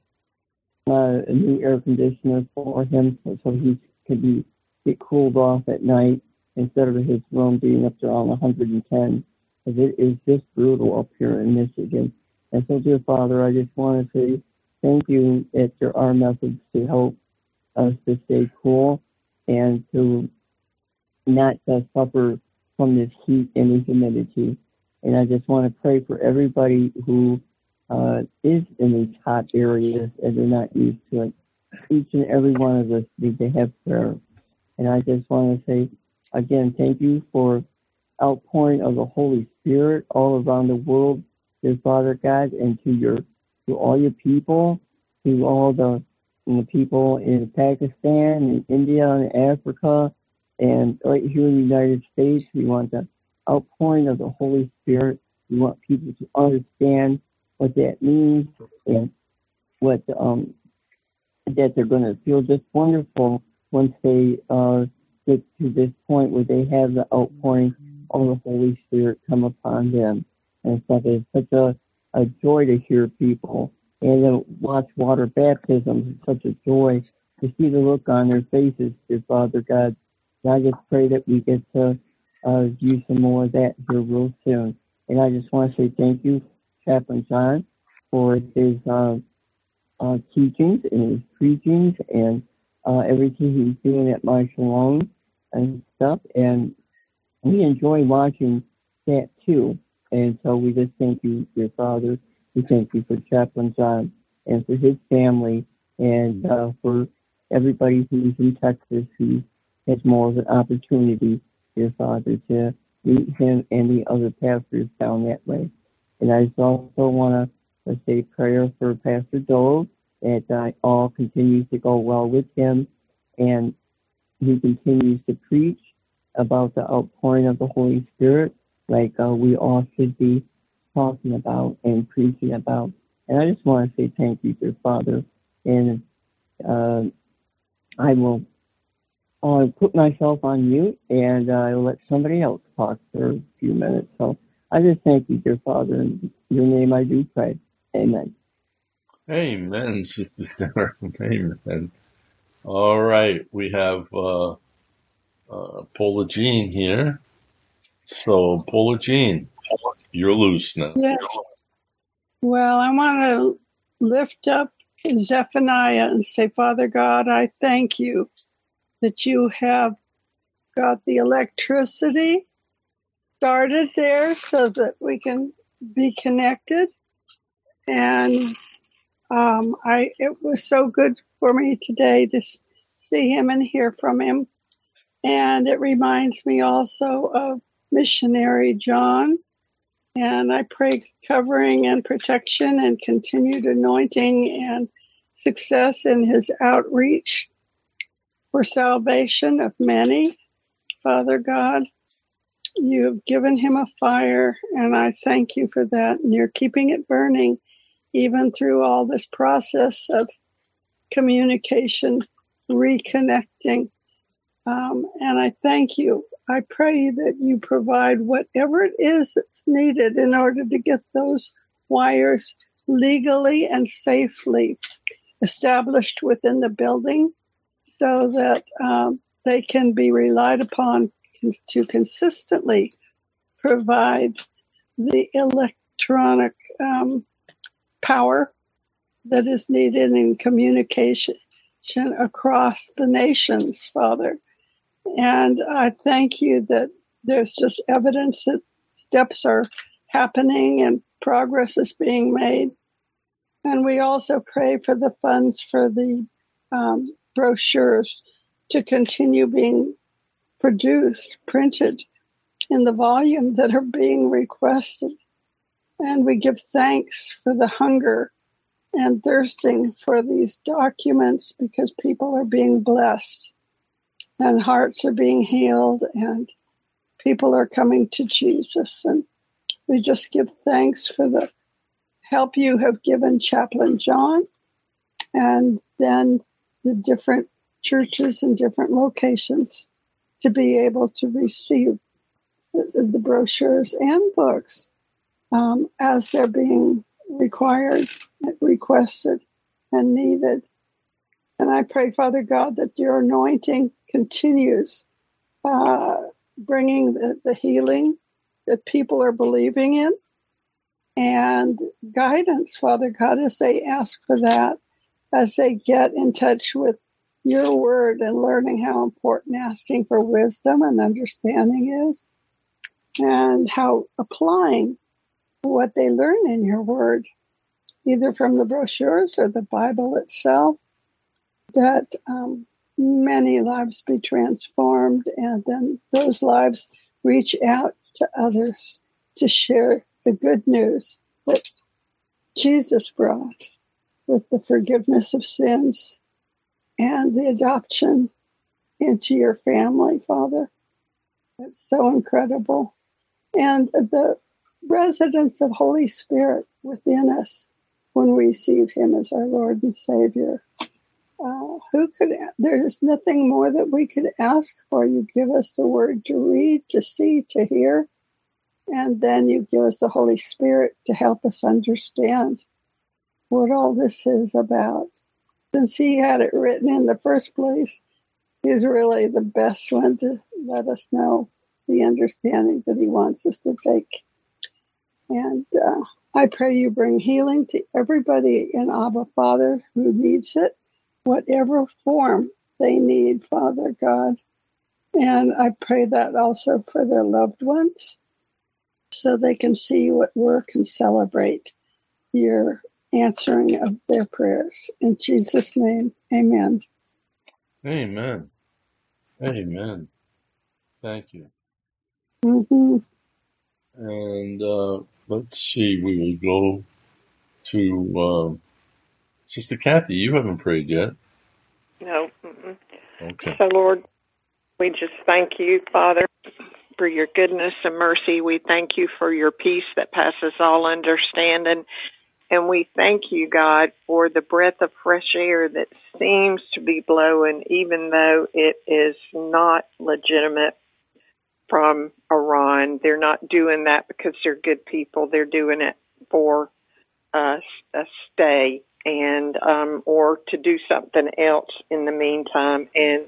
Uh, a new air conditioner for him so, so he could be get cooled off at night instead of his room being up to around one hundred ten. Because it is just brutal up here in Michigan. And so, dear Father, I just want to say thank you that there are methods to help us to stay cool and to not uh, suffer from this heat and the humidity. And I just want to pray for everybody who Uh, is in these hot areas and they're not used to it. Each and every one of us need to have prayer. And I just want to say, again, thank you for outpouring of the Holy Spirit all around the world, dear Father God, and to your to all your people, to all the, the people in Pakistan and India and Africa and right here in the United States. We want the outpouring of the Holy Spirit. We want people to understand what that means and what um, that they're going to feel just wonderful once they uh, get to this point where they have the outpouring of the Holy Spirit come upon them. And stuff. It's such a, a joy to hear people and to watch water baptisms. It's such a joy to see the look on their faces, dear Father God. And I just pray that we get to uh, do some more of that here real soon. And I just want to say thank you, Chaplain John, for his uh, uh, teachings and his preachings and uh, everything he's doing at My Shalom and stuff. And we enjoy watching that too. And so we just thank you, dear Father. We thank you for Chaplain John and for his family and uh, for everybody who's in Texas who has more of an opportunity, dear Father, to meet him and the other pastors down that way. And I just also want to say prayer for Pastor Dole, that uh, all continues to go well with him, and he continues to preach about the outpouring of the Holy Spirit, like uh, we all should be talking about and preaching about. And I just want to say thank you, dear Father. And uh, I will I'll put myself on mute, and uh, I'll let somebody else talk for a few minutes. So I just thank you, dear Father. In your name I do pray. Amen. Amen, Sister Sarah. Amen. All right. We have uh, uh, Paula Jean here. So, Paula Jean, you're loose now. Yes. Well, I want to lift up Zephaniah and say, Father God, I thank you that you have got the electricity started there so that we can be connected. And um, I it was so good for me today to see him and hear from him. And it reminds me also of missionary John. And I pray covering and protection and continued anointing and success in his outreach for salvation of many. Father God, you have given him a fire, and I thank you for that. And you're keeping it burning even through all this process of communication, reconnecting. Um, and I thank you. I pray that you provide whatever it is that's needed in order to get those wires legally and safely established within the building so that um, they can be relied upon to consistently provide the electronic um, power that is needed in communication across the nations, Father. And I thank you that there's just evidence that steps are happening and progress is being made. And we also pray for the funds for the um, brochures to continue being produced, printed in the volume that are being requested. And we give thanks for the hunger and thirsting for these documents, because people are being blessed and hearts are being healed and people are coming to Jesus. And we just give thanks for the help you have given Chaplain John, and then the different churches and different locations to be able to receive the, the brochures and books um, as they're being required, requested, and needed. And I pray, Father God, that your anointing continues uh, bringing the, the healing that people are believing in, and guidance, Father God, as they ask for that, as they get in touch with your word and learning how important asking for wisdom and understanding is, and how applying what they learn in your word, either from the brochures or the Bible itself, that um, many lives be transformed, and then those lives reach out to others to share the good news that Jesus brought, with the forgiveness of sins and the adoption into your family, Father. It's so incredible. And the residence of Holy Spirit within us when we receive him as our Lord and Savior. Uh, who could, there is nothing more that we could ask for. You give us the word to read, to see, to hear, and then you give us the Holy Spirit to help us understand what all this is about. Since he had it written in the first place, he's really the best one to let us know the understanding that he wants us to take. And uh, I pray you bring healing to everybody in Abba, Father, who needs it, whatever form they need, Father God. And I pray that also for their loved ones, so they can see you at work and celebrate your answering of their prayers. In Jesus' name, amen. Amen. Amen. Thank you. Mm-hmm. And uh, let's see, we will go to um, Sister Kathy. You haven't prayed yet. No. Mm-mm. Okay. So, Lord, we just thank you, Father, for your goodness and mercy. We thank you for your peace that passes all understanding. And we thank you, God, for the breath of fresh air that seems to be blowing, even though it is not legitimate from Iran. They're not doing that because they're good people. They're doing it for uh, a stay and um, or to do something else in the meantime. And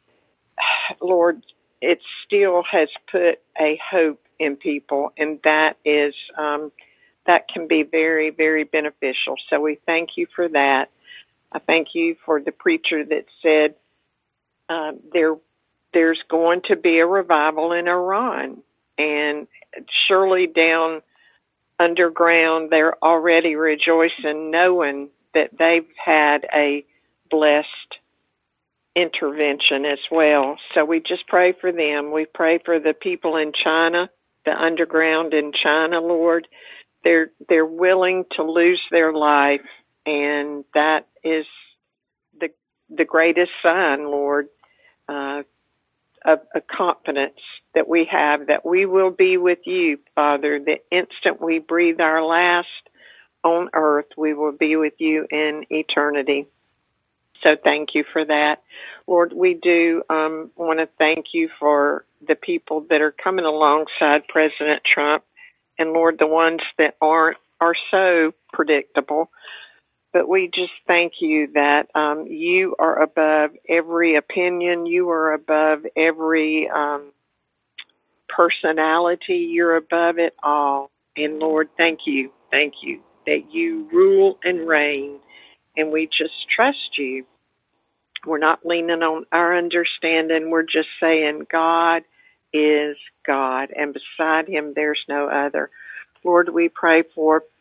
Lord, it still has put a hope in people, and that is um, that can be very, very beneficial. So we thank you for that. I thank you for the preacher that said uh, there there's going to be a revival in Iran, and surely down underground they're already rejoicing, knowing that they've had a blessed intervention as well. So we just pray for them. We pray for the people in China, the underground in China, Lord. They're they're willing to lose their life, and that is the the greatest sign, Lord, uh, of a confidence that we have that we will be with you, Father. The instant we breathe our last on earth, we will be with you in eternity. So thank you for that. Lord, we do um, want to thank you for the people that are coming alongside President Trump, and Lord, the ones that aren't are so predictable. But we just thank you that um, you are above every opinion. You are above every um, personality. You're above it all. And Lord, thank you, thank you that you rule and reign, and we just trust you. We're not leaning on our understanding. We're just saying God is God, and beside him there's no other. Lord, we pray for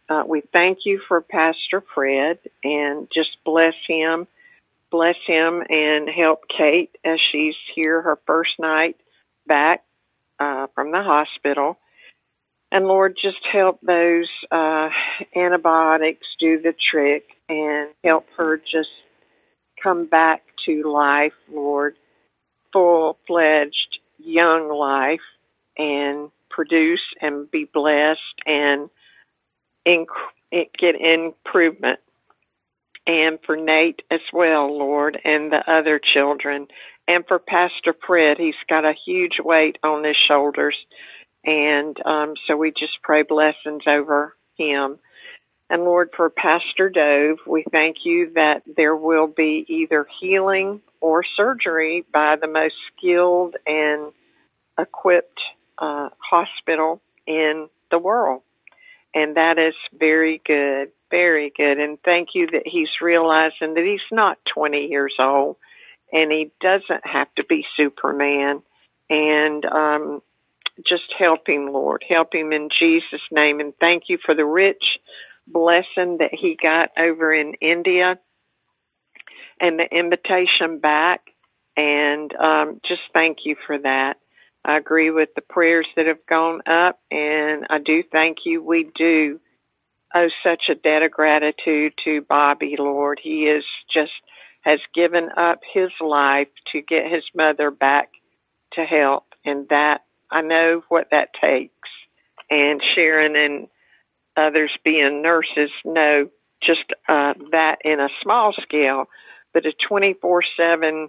uh, we thank you for Pastor Fred, and just bless him, bless him, and help Kate as she's here her first night back uh, from the hospital. And Lord, just help those uh, antibiotics do the trick and help her just come back to life, Lord, full-fledged young life, and produce and be blessed and inc- get improvement. And for Nate as well, Lord, and the other children. And for Pastor Fred, he's got a huge weight on his shoulders. And um, so we just pray blessings over him. And Lord, for Pastor Dove, we thank you that there will be either healing or surgery by the most skilled and equipped uh, hospital in the world. And that is very good, very good. And thank you that he's realizing that he's not twenty years old and he doesn't have to be Superman. And um, just help him, Lord. Help him in Jesus' name. And thank you for the rich blessing that he got over in India and the invitation back. And um, just thank you for that. I agree with the prayers that have gone up, and I do thank you. We do owe such a debt of gratitude to Bobby, Lord. He is just has given up his life to get his mother back to health, and that I know what that takes. And Sharon and others being nurses know just uh, that in a small scale, but a twenty-four seven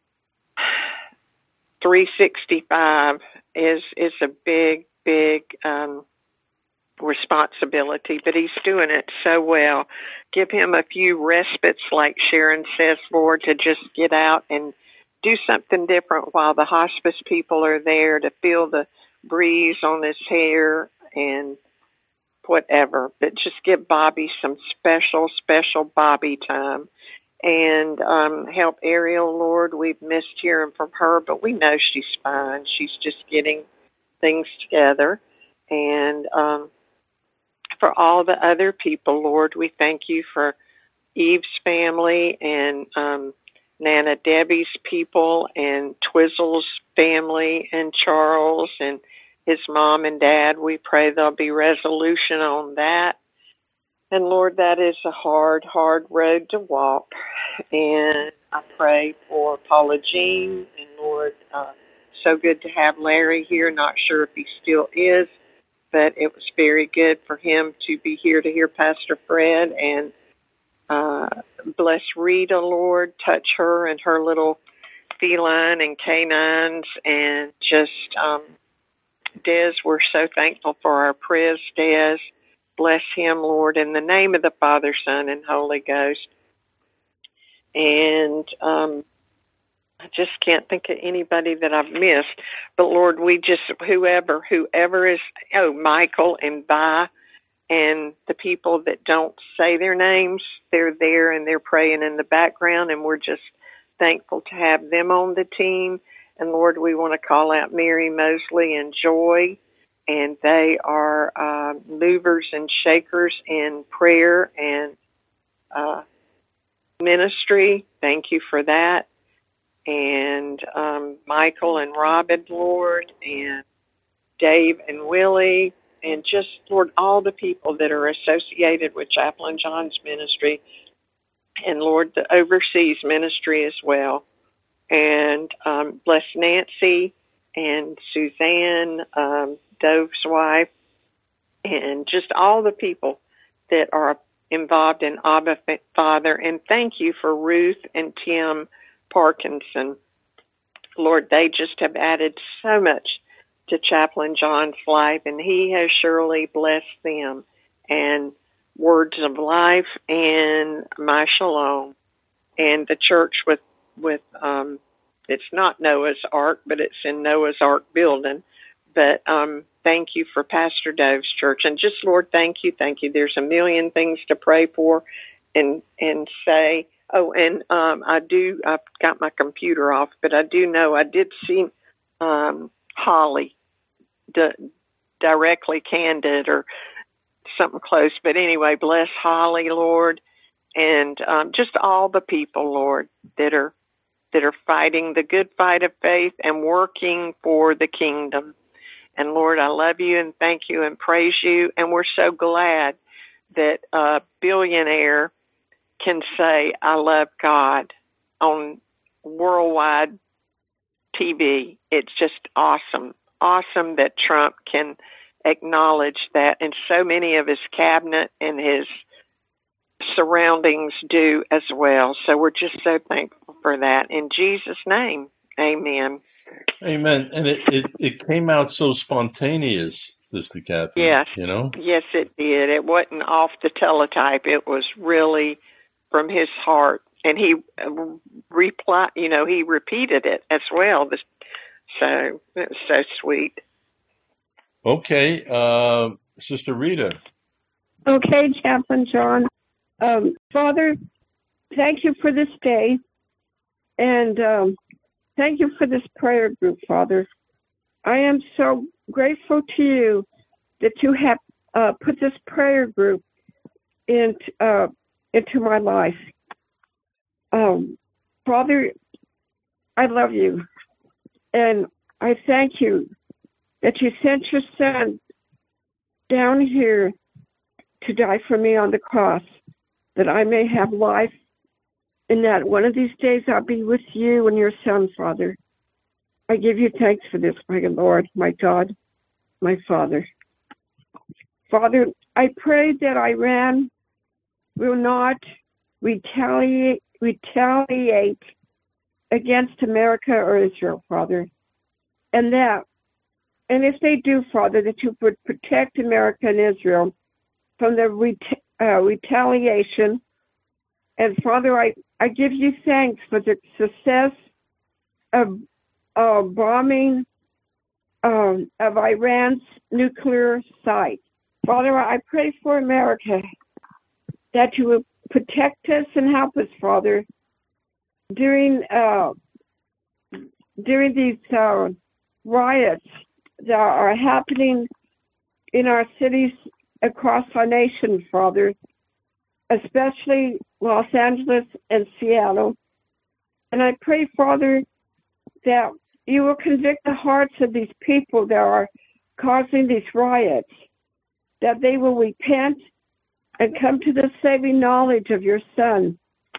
three sixty-five is is a big, big um, responsibility, but he's doing it so well. Give him a few respites, like Sharon says, Lord, to just get out and do something different while the hospice people are there, to feel the breeze on his hair and whatever. But just give Bobby some special, special Bobby time. And um, help Ariel, Lord. We've missed hearing from her, but we know she's fine. She's just getting things together. And um, for all the other people, Lord, we thank you for Eve's family and um, Nana Debbie's people and Twizzle's family and Charles and his mom and dad. We pray there'll be resolution on that. And Lord, that is a hard, hard road to walk. And I pray for Paula Jean. And Lord, uh, so good to have Larry here. Not sure if he still is, but it was very good for him to be here to hear Pastor Fred. And uh, bless Rita, Lord. Touch her and her little feline and canines. And just, um, Des, we're so thankful for our prayers, Des. Bless him, Lord, in the name of the Father, Son, and Holy Ghost. And um, I just can't think of anybody that I've missed. But, Lord, we just, whoever, whoever is, oh, Michael and Vi, and the people that don't say their names, they're there and they're praying in the background, and we're just thankful to have them on the team. And, Lord, we want to call out Mary Mosley and Joy. And they are uh, movers and shakers in prayer and uh, ministry. Thank you for that. And um, Michael and Robin, Lord, and Dave and Willie, and just, Lord, all the people that are associated with Chaplain John's ministry, and, Lord, the overseas ministry as well. And um, bless Nancy and Suzanne, um, Dove's wife, and just all the people that are involved in Abba Father. And thank you for Ruth and Tim Parkinson. Lord, they just have added so much to Chaplain John's life, and he has surely blessed them. And Words of Life and My Shalom, and the church with, with um, it's not Noah's Ark, but it's in Noah's Ark building. But um, thank you for Pastor Dove's church. And just, Lord, thank you, thank you. There's a million things to pray for and and say. Oh, and um, I do, I've got my computer off, but I do know I did see um, Holly, di- directly candid or something close. But anyway, bless Holly, Lord, and um, just all the people, Lord, that are that are fighting the good fight of faith and working for the kingdom. And Lord, I love you and thank you and praise you. And we're so glad that a billionaire can say, I love God on worldwide T V. It's just awesome. Awesome that Trump can acknowledge that, and so many of his cabinet and his surroundings do as well. So we're just so thankful for that. In Jesus' name, amen. Amen. And it, it, it came out so spontaneous, Sister Catherine. Yes. You know? Yes, it did. It wasn't off the teletype. It was really from his heart. And he uh, reply, you know, he repeated it as well. So it was so sweet. Okay. Uh, Sister Rita. Okay, Chaplain John. Um, Father, thank you for this day. And um, thank you for this prayer group, Father. I am so grateful to you that you have uh, put this prayer group in, uh, into my life. Um, Father, I love you. And I thank you that you sent your son down here to die for me on the cross, that I may have life, and that one of these days I'll be with you and your son, Father. I give you thanks for this, my Lord, my God, my Father. Father, I pray that Iran will not retaliate, retaliate against America or Israel, Father. And that, and if they do, Father, that you would protect America and Israel from the ret- uh, retaliation. And Father, I, I give you thanks for the success of uh, bombing um, of Iran's nuclear site. Father, I pray for America that you will protect us and help us, Father, during uh, during these uh, riots that are happening in our cities across our nation, Father, especially Los Angeles and Seattle. And I pray, Father, that you will convict the hearts of these people that are causing these riots, that they will repent and come to the saving knowledge of your Son.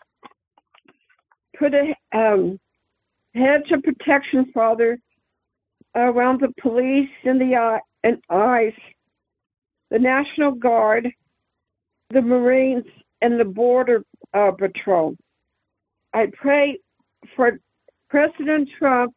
Put a um, hedge of protection, Father, around the police and the uh, and ICE, the National Guard, the Marines, and the Border uh, Patrol. I pray for President Trump,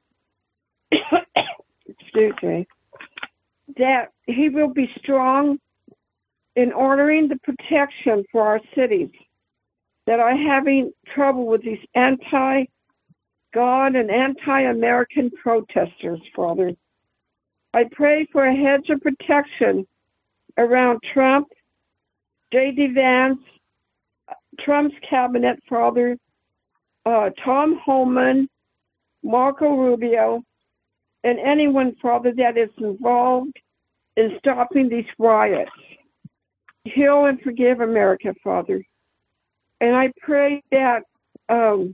excuse me, that he will be strong in ordering the protection for our cities that are having trouble with these anti-God and anti-American protesters, Father. I pray for a hedge of protection around Trump, J D Vance, Trump's cabinet, Father, uh, Tom Homan, Marco Rubio, and anyone, Father, that is involved in stopping these riots. Heal and forgive America, Father. And I pray that um,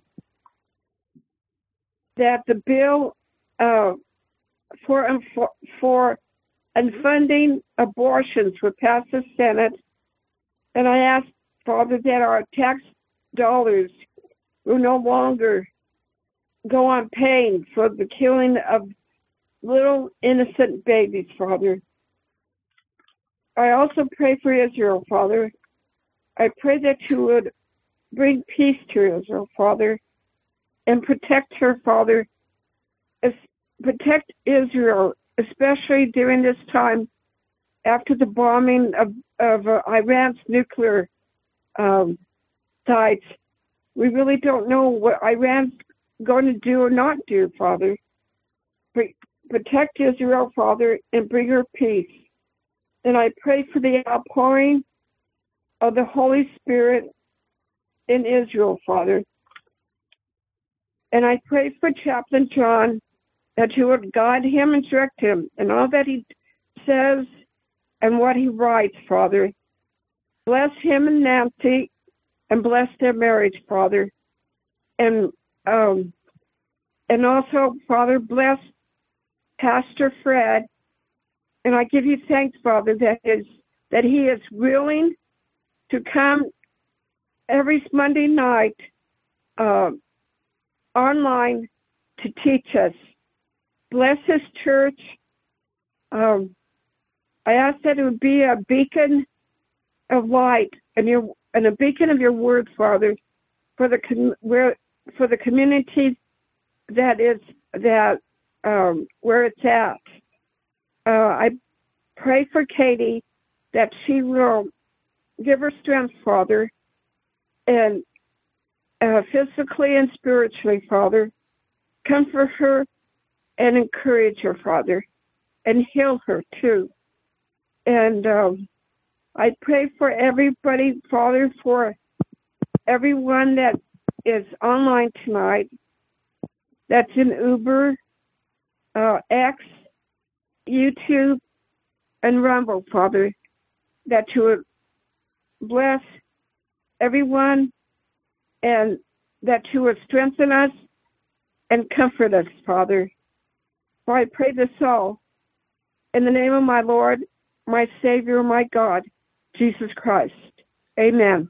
that the bill uh, for for for and funding abortions would pass the Senate. And I ask, Father, that our tax dollars will no longer go on paying for the killing of little innocent babies, Father. I also pray for Israel, Father. I pray that you would bring peace to Israel, Father, and protect her, Father. Protect Israel, especially during this time after the bombing of, of uh, Iran's nuclear um, sites. We really don't know what Iran's going to do or not do, Father. Protect Israel, Father, and bring her peace. And I pray for the outpouring of the Holy Spirit in Israel, Father. And I pray for Chaplain John that you would guide him and direct him in all that he says and what he writes, Father, Bless him and Nancy, and bless their marriage, Father. And um, and also, Father, bless Pastor Fred. And I give you thanks, Father, that is that he is willing to come every Monday night uh, online to teach us. Bless his church. Um, I ask that it would be a beacon of light and your and a beacon of your word, Father, for the com- where for the community that is that um, where it's at. Uh, I pray for Katie that she will give her strength, Father, and uh, physically and spiritually, Father. Comfort her and encourage her, Father, and heal her too. And um, I pray for everybody, Father, for everyone that is online tonight, that's in Uber, uh, X, YouTube, and Rumble, Father, that you would bless everyone and that you would strengthen us and comfort us, Father. For I pray this all in the name of my Lord, my Savior, my God, Jesus Christ. Amen.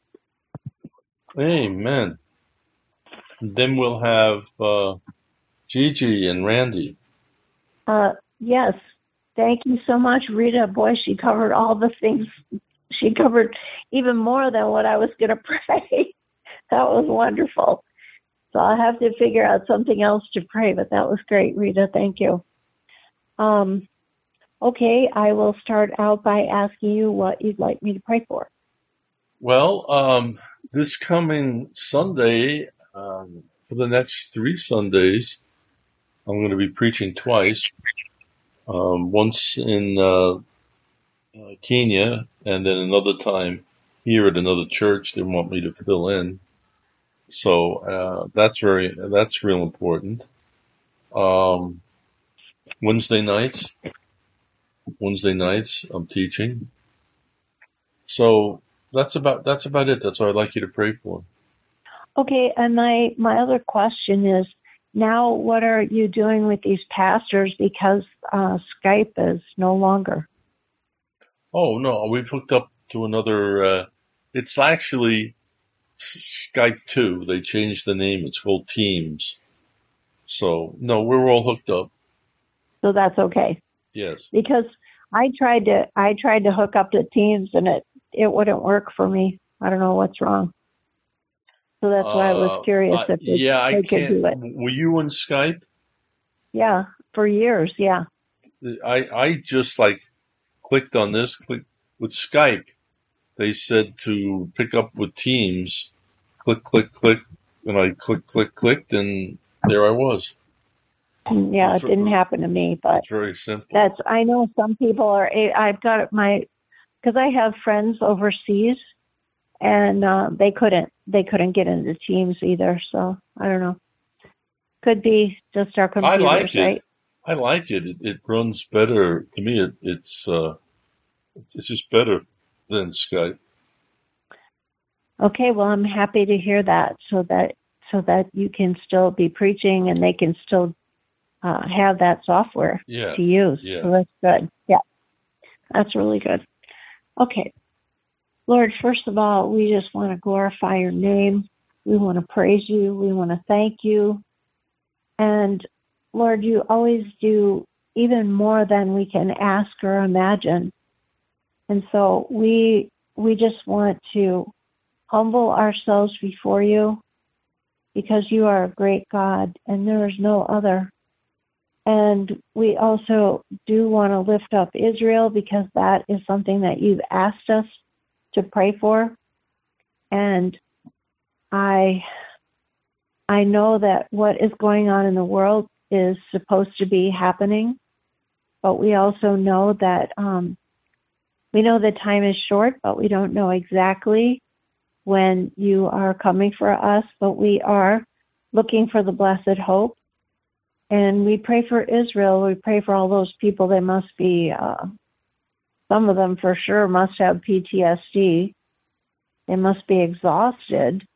Amen. And then we'll have uh, Gigi and Randy. Uh, yes. Thank you so much, Rita. Boy, she covered all the things. She covered even more than what I was going to pray. That was wonderful. So I'll have to figure out something else to pray, but that was great, Rita. Thank you. Um, okay, I will start out by asking you what you'd like me to pray for. Well, um, this coming Sunday, um, for the next three Sundays, I'm going to be preaching twice. Um, once in uh, uh, Kenya, and then another time here at another church. They want me to fill in, so uh, that's very that's real important. Um, Wednesday nights, Wednesday nights, I'm teaching. So that's about that's about it. That's what I'd like you to pray for. Okay, and my, my other question is, now what are you doing with these pastors because uh, Skype is no longer? Oh, no, we've hooked up to another, uh, it's actually Skype two. They changed the name. It's called Teams. So, no, we're all hooked up. So that's okay. Yes. Because I tried to I tried to hook up to Teams and it, it wouldn't work for me. I don't know what's wrong. So that's why I was curious uh, if they, yeah, I they could do it. Were you on Skype? Yeah, for years, yeah. I, I just like clicked on this, click with Skype. They said to pick up with Teams, click, click, click, and I click, click, clicked, and there I was. Yeah, it didn't happen to me, but it's very simple. That's I know some people are. I've got my because I have friends overseas, and uh, they couldn't they couldn't get into Teams either. So I don't know. Could be just our computers, I like it. right? I like it. It, it runs better to me. It, it's uh, it's just better than Skype. Okay, well, I'm happy to hear that, so that so that you can still be preaching and they can still uh, have that software yeah. to use. Yeah. So that's good. Yeah, that's really good. Okay, Lord, first of all, we just want to glorify your name. We want to praise you. We want to thank you. And Lord, you always do even more than we can ask or imagine. And so we we just want to humble ourselves before you because you are a great God and there is no other. And we also do want to lift up Israel because that is something that you've asked us to pray for. And I I know that what is going on in the world is supposed to be happening, but we also know that um, we know the time is short, but we don't know exactly when you are coming for us, but we are looking for the blessed hope. And we pray for Israel. We pray for all those people. They must be uh, some of them for sure must have P T S D. They must be exhausted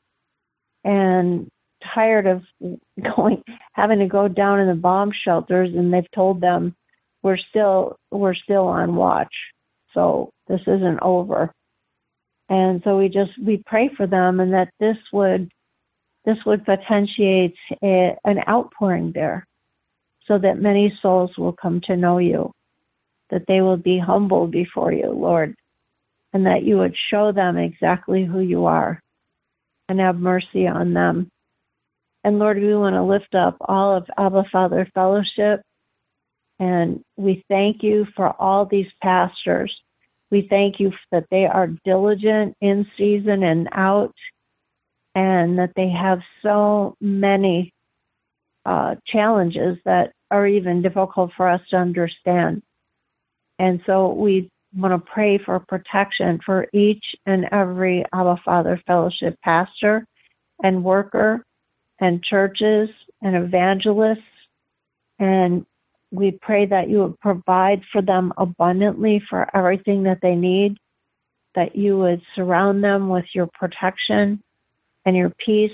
and tired of going, having to go down in the bomb shelters, and they've told them we're still we're still on watch, so this isn't over. And so we just we pray for them, and that this would this would potentiate a, an outpouring there, so that many souls will come to know you, that they will be humbled before you, Lord, and that you would show them exactly who you are and have mercy on them. And Lord, we want to lift up all of Abba Father Fellowship, and we thank you for all these pastors. We thank you that they are diligent in season and out, and that they have so many uh, challenges that are even difficult for us to understand. And so we want to pray for protection for each and every Abba Father Fellowship pastor and worker and churches and evangelists. And we pray that you would provide for them abundantly for everything that they need, that you would surround them with your protection and your peace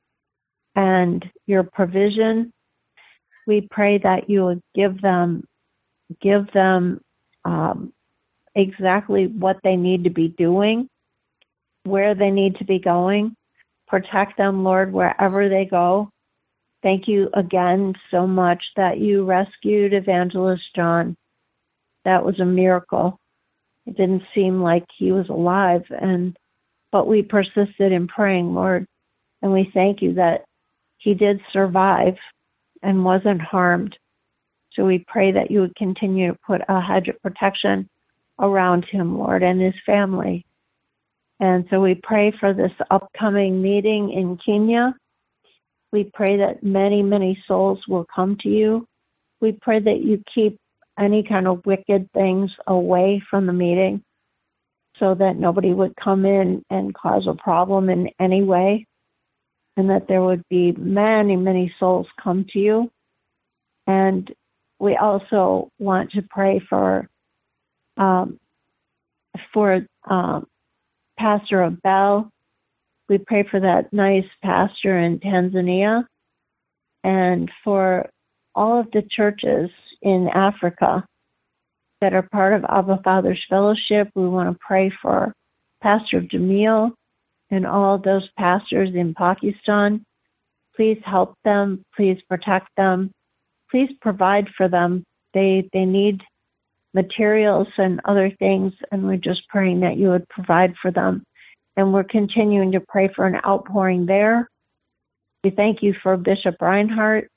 and your provision. We pray that you would give them, give them um, exactly what they need to be doing, where they need to be going. Protect them, Lord, wherever they go. Thank you again so much that you rescued Evangelist John. That was a miracle. It didn't seem like he was alive, and but we persisted in praying, Lord, and we thank you that he did survive and wasn't harmed. So we pray that you would continue to put a hedge of protection around him, Lord, and his family. And so we pray for this upcoming meeting in Kenya. We pray that many, many souls will come to you. We pray that you keep any kind of wicked things away from the meeting, so that nobody would come in and cause a problem in any way, and that there would be many, many souls come to you. And we also want to pray for um, for um, Pastor Abel. We pray for that nice pastor in Tanzania, and for all of the churches in Africa that are part of Abba Father's Fellowship. We want to pray for Pastor Jamil and all those pastors in Pakistan. Please help them. Please protect them. Please provide for them. They they need materials and other things, and we're just praying that you would provide for them. And we're continuing to pray for an outpouring there. We thank you for Bishop Reinhardt,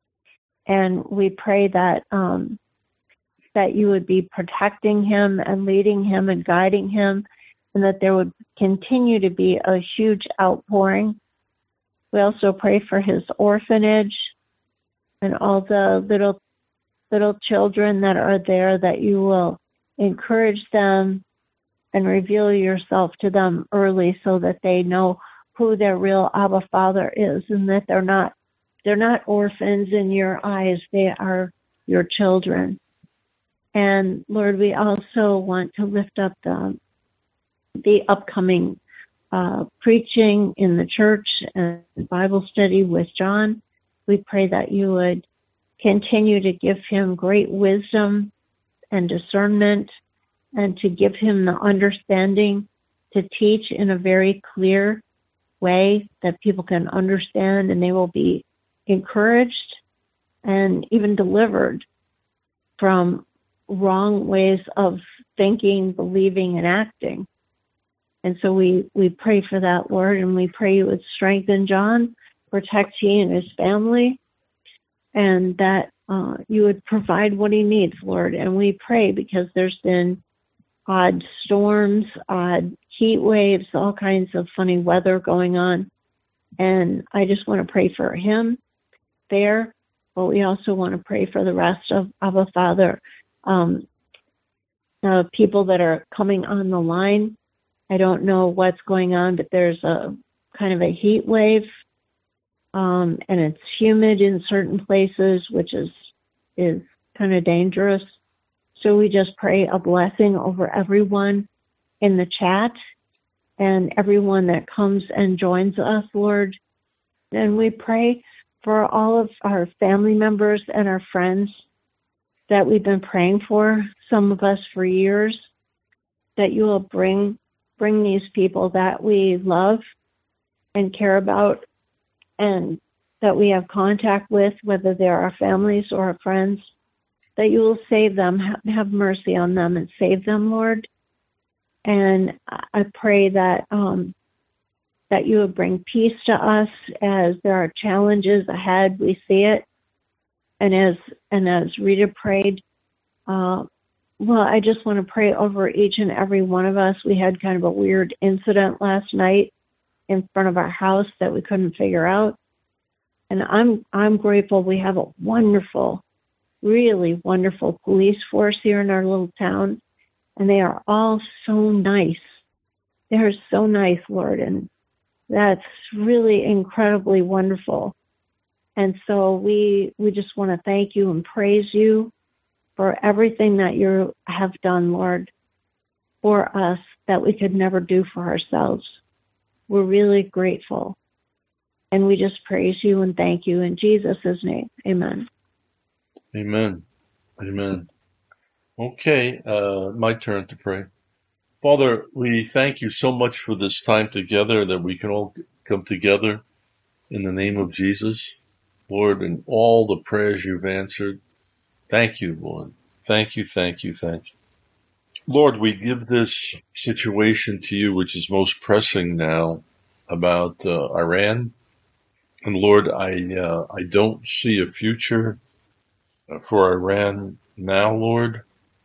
and we pray that um, that you would be protecting him and leading him and guiding him, and that there would continue to be a huge outpouring. We also pray for his orphanage and all the little little children that are there, that you will encourage them and reveal yourself to them early, so that they know who their real Abba Father is, and that they're not they're not orphans in your eyes. They are your children. And Lord, we also want to lift up the the upcoming uh, preaching in the church and Bible study with John. We pray that you would continue to give him great wisdom and discernment, and to give him the understanding to teach in a very clear way that people can understand, and they will be encouraged and even delivered from wrong ways of thinking, believing, and acting. And so we, we pray for that, Lord, and we pray you would strengthen John, protect he and his family, and that uh, you would provide what he needs, Lord. And we pray because there's been odd storms, odd heat waves, all kinds of funny weather going on. And I just want to pray for him there, but we also want to pray for the rest of Abba Father, um, uh, people that are coming on the line. I don't know what's going on, but there's a kind of a heat wave, um, and it's humid in certain places, which is is kind of dangerous. So we just pray a blessing over everyone in the chat and everyone that comes and joins us, Lord. And we pray for all of our family members and our friends that we've been praying for, some of us for years, that you will bring bring these people that we love and care about and that we have contact with, whether they're our families or our friends, that you will save them, have mercy on them and save them, Lord. And I pray that um, that you would bring peace to us as there are challenges ahead. We see it. And as and as Rita prayed, uh, well, I just want to pray over each and every one of us. We had kind of a weird incident last night in front of our house that we couldn't figure out. And I'm I'm grateful we have a wonderful, really wonderful police force here in our little town. And they are all so nice. They are so nice, Lord. And that's really incredibly wonderful. And so we we just want to thank you and praise you for everything that you have done, Lord, for us that we could never do for ourselves. We're really grateful. And we just praise you and thank you in Jesus' name. Amen. Amen. Amen. Okay, uh, my turn to pray. Father, we thank you so much for this time together, that we can all come together in the name of Jesus. Lord, and all the prayers you've answered. Thank you, Lord. Thank you, thank you, thank you. Lord, we give this situation to you, which is most pressing now, about uh, Iran. And Lord, I uh, I don't see a future for Iran now, Lord.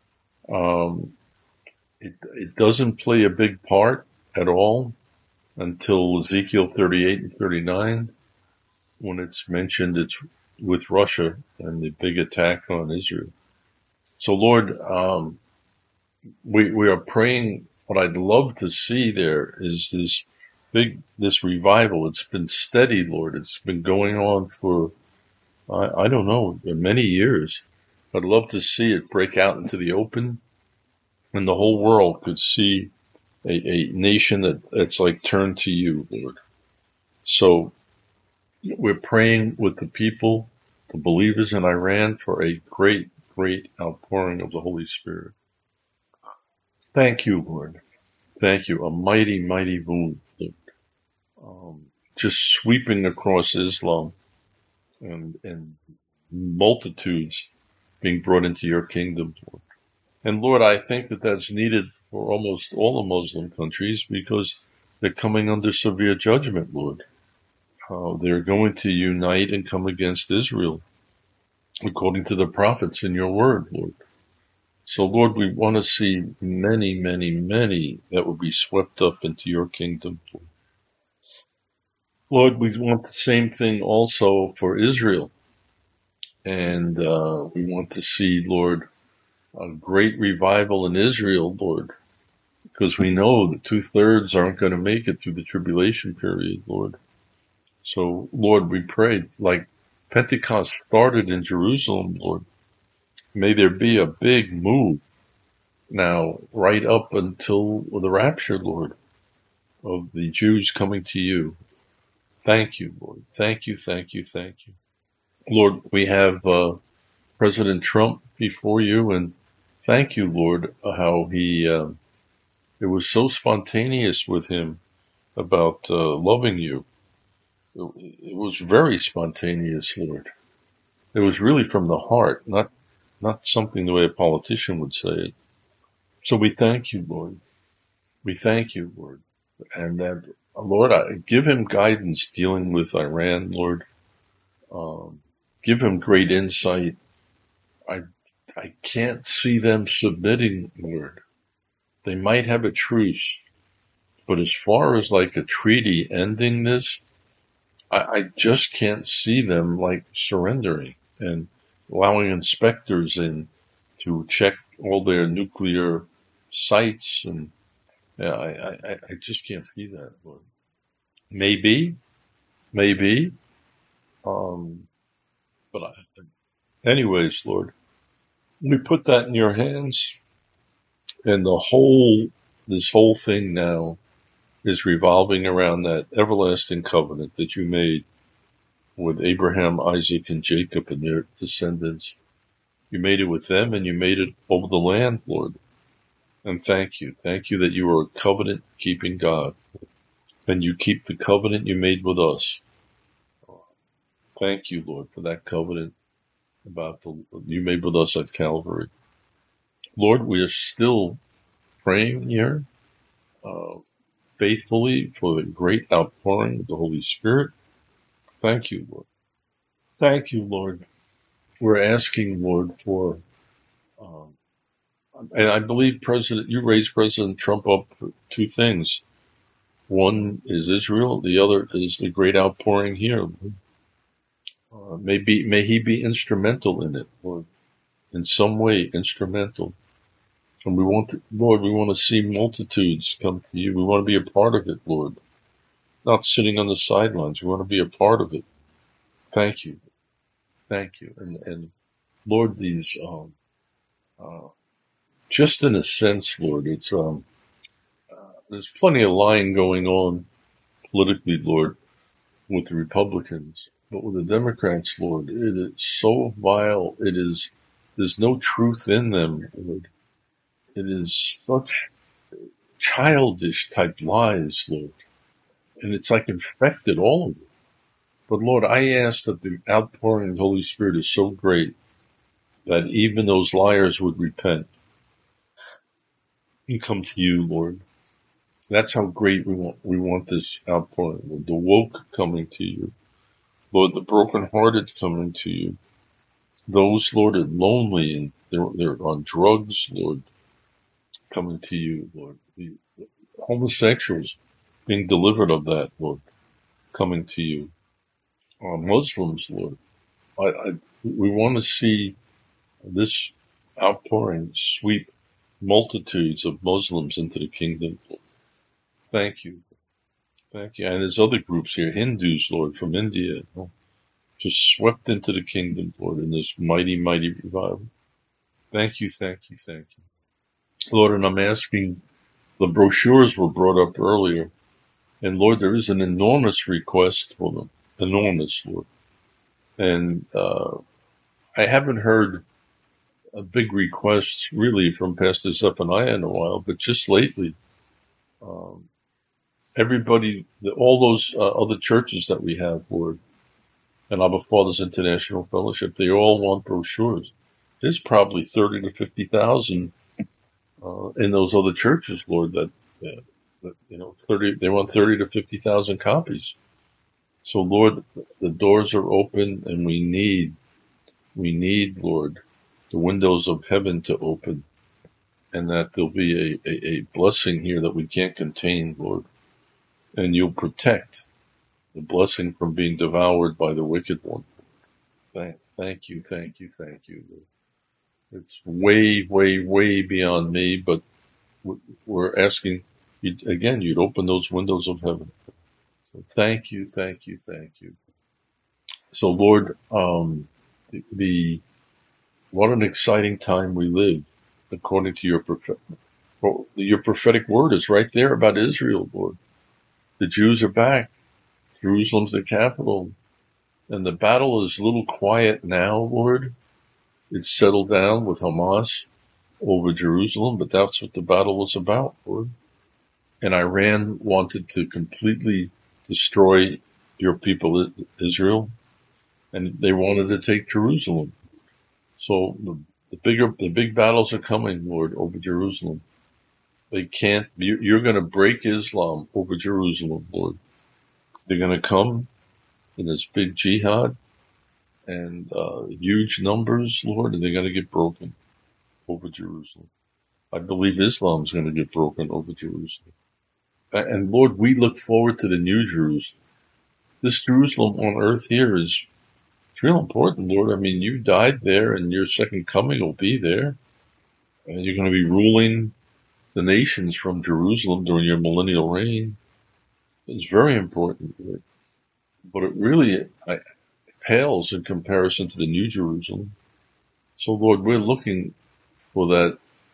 Um, it, it doesn't play a big part at all until Ezekiel thirty-eight and thirty-nine, when it's mentioned it's with Russia and the big attack on Israel. So Lord, um, we, we are praying. What I'd love to see there is this big, this revival. It's been steady, Lord. It's been going on for, I, I don't know, many years. I'd love to see it break out into the open, and the whole world could see a, a nation that, that's like turned to you, Lord. So we're praying with the people, the believers in Iran, for a great, great outpouring of the Holy Spirit. Thank you, Lord. Thank you. A mighty, mighty move, Lord. Um, just sweeping across Islam, and, and multitudes being brought into your kingdom, Lord. And Lord, I think that that's needed for almost all the Muslim countries, because they're coming under severe judgment, Lord. Uh, they're going to unite and come against Israel, according to the prophets in your word, Lord. So, Lord, we want to see many, many, many that will be swept up into your kingdom, Lord. Lord, we want the same thing also for Israel. And uh, we want to see, Lord, a great revival in Israel, Lord, because we know that two-thirds aren't going to make it through the tribulation period, Lord. So, Lord, we pray, like Pentecost started in Jerusalem, Lord, may there be a big move now right up until the rapture, Lord, of the Jews coming to you. Thank you, Lord. Thank you, thank you, thank you. Lord, we have uh, President Trump before you, and thank you, Lord, how he, uh, it was so spontaneous with him about uh, loving you. It was very spontaneous, Lord. It was really from the heart, not not something the way a politician would say it. So we thank you, Lord. We thank you, Lord. And that, Lord, I give him guidance dealing with Iran, Lord. Um, give him great insight. I I can't see them submitting, Lord. They might have a truce, but as far as like a treaty ending this, I, I just can't see them like surrendering and allowing inspectors in to check all their nuclear sites. And yeah, I, I, I just can't see that, Lord. Maybe, maybe, um, but I, anyways, Lord, We put that in your hands, and the whole, this whole thing now is revolving around that everlasting covenant that you made with Abraham, Isaac, and Jacob and their descendants. You made it with them, and you made it over the land, Lord. And thank you. Thank you that you are a covenant-keeping God, and you keep the covenant you made with us. Thank you, Lord, for that covenant about the you made with us at Calvary. Lord, we are still praying here uh, faithfully for the great outpouring of the Holy Spirit. Thank you, Lord. Thank you, Lord. We're asking, Lord, for, um, and I believe President, you raised President Trump up for two things. One is Israel. The other is the great outpouring here. Uh, may be, may he be instrumental in it, Lord, in some way instrumental. And we want to, Lord, we want to see multitudes come to you. We want to be a part of it, Lord. Not sitting on the sidelines. We want to be a part of it. Thank you. Thank you. And, and Lord, these, um, uh, just in a sense, Lord, it's, um, uh, there's plenty of lying going on politically, Lord, with the Republicans. But with the Democrats, Lord, it is so vile. It is, there's no truth in them, Lord. It is such childish type lies, Lord. And it's like infected all of it. But Lord, I ask that the outpouring of the Holy Spirit is so great that even those liars would repent and come to you, Lord. That's how great we want, we want this outpouring. Lord, the woke coming to you. Lord, the brokenhearted coming to you. Those, Lord, are lonely and they're, they're on drugs, Lord, coming to you, Lord. The homosexuals being delivered of that, Lord, coming to you. Uh, Muslims, Lord. I, I, we want to see this outpouring sweep multitudes of Muslims into the kingdom. Lord. Thank you. Thank you. And there's other groups here, Hindus, Lord, from India, just swept into the kingdom, Lord, in this mighty, mighty revival. Thank you, thank you, thank you. Lord, and I'm asking, the brochures were brought up earlier, and Lord, there is an enormous request for them. Enormous, Lord. And uh, I haven't heard a big request really from Pastor Zephaniah in a while, but just lately, um, everybody, all those uh, other churches that we have, Lord, and Abba Father's International Fellowship, they all want brochures. There's probably thirty to fifty thousand uh, in those other churches, Lord, that, uh, that you know, thirty, they want thirty to fifty thousand copies. So, Lord, the doors are open, and we need, we need, Lord, the windows of heaven to open, and that there'll be a, a, a blessing here that we can't contain, Lord, and you'll protect the blessing from being devoured by the wicked one. Thank, thank you, thank you, thank you, Lord. It's way, way, way beyond me, but we're asking, you, again, you'd open those windows of heaven. So thank you, thank you, thank you. So, Lord, um, the, the what an exciting time we live, according to your prophet, your prophetic word is right there about Israel, Lord. The Jews are back. Jerusalem's the capital, and the battle is a little quiet now, Lord. It's settled down with Hamas over Jerusalem, but that's what the battle was about, Lord. And Iran wanted to completely destroy your people, Israel, and they wanted to take Jerusalem. So the, the bigger, the big battles are coming, Lord, over Jerusalem. They can't, you're going to break Islam over Jerusalem, Lord. They're going to come in this big jihad and uh, huge numbers, Lord, and they're going to get broken over Jerusalem. I believe Islam's going to get broken over Jerusalem. And Lord, we look forward to the new Jerusalem. This Jerusalem on earth here is it's real important, Lord. I mean, you died there, and your second coming will be there. And you're going to be ruling the nations from Jerusalem during your millennial reign. It's very important, Lord. But it really it pales in comparison to the New Jerusalem. So, Lord, we're looking for that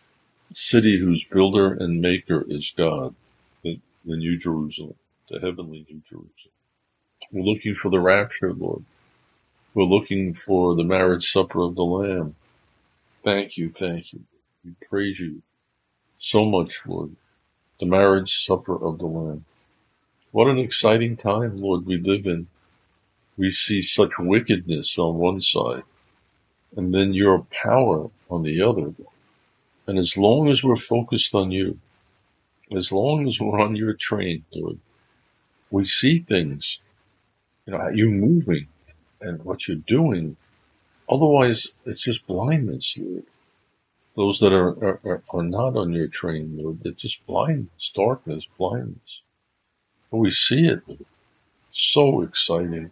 city whose builder and maker is God, the, the New Jerusalem, the heavenly New Jerusalem. We're looking for the rapture, Lord. We're looking for the marriage supper of the Lamb. Thank you, thank you. We praise you so much, Lord. The marriage supper of the Lamb. What an exciting time, Lord, we live in. We see such wickedness on one side, and then your power on the other. And as long as we're focused on you, as long as we're on your train, Lord, we see things, you know, you moving and what you're doing. Otherwise, it's just blindness, Lord. Those that are, are, are not on your train, Lord, they're just blindness, darkness, blindness. But we see it, Lord. So exciting.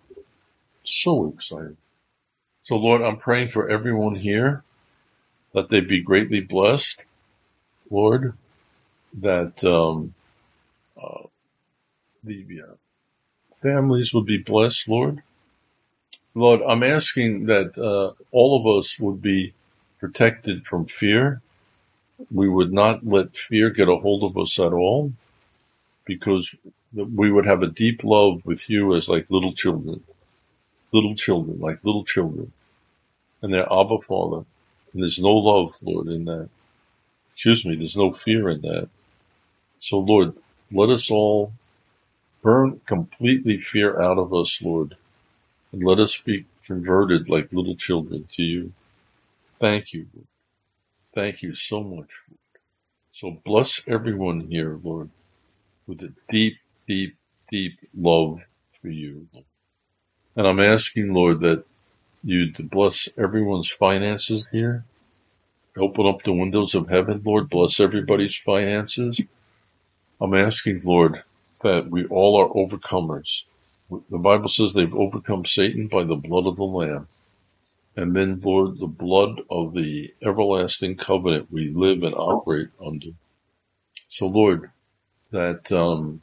So exciting. So, Lord, I'm praying for everyone here that they be greatly blessed, Lord, that um, uh, the uh, families would be blessed, Lord. Lord, I'm asking that uh, all of us would be protected from fear. We would not let fear get a hold of us at all, because we would have a deep love with you as like little children, little children, like little children, and their Abba Father. And there's no love, Lord, in that. Excuse me, there's no fear in that. So, Lord, let us all burn completely fear out of us, Lord, and let us be converted like little children to you. Thank you, Lord. Thank you so much, Lord. So bless everyone here, Lord, with a deep, deep, deep love for you. And I'm asking, Lord, that you to bless everyone's finances here. Open up the windows of heaven, Lord. Bless everybody's finances. I'm asking, Lord, that we all are overcomers. The Bible says they've overcome Satan by the blood of the Lamb. And then, Lord, the blood of the everlasting covenant we live and operate under. So, Lord, that um,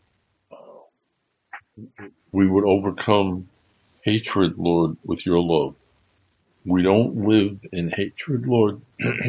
we would overcome hatred, Lord, with your love. We don't live in hatred, Lord.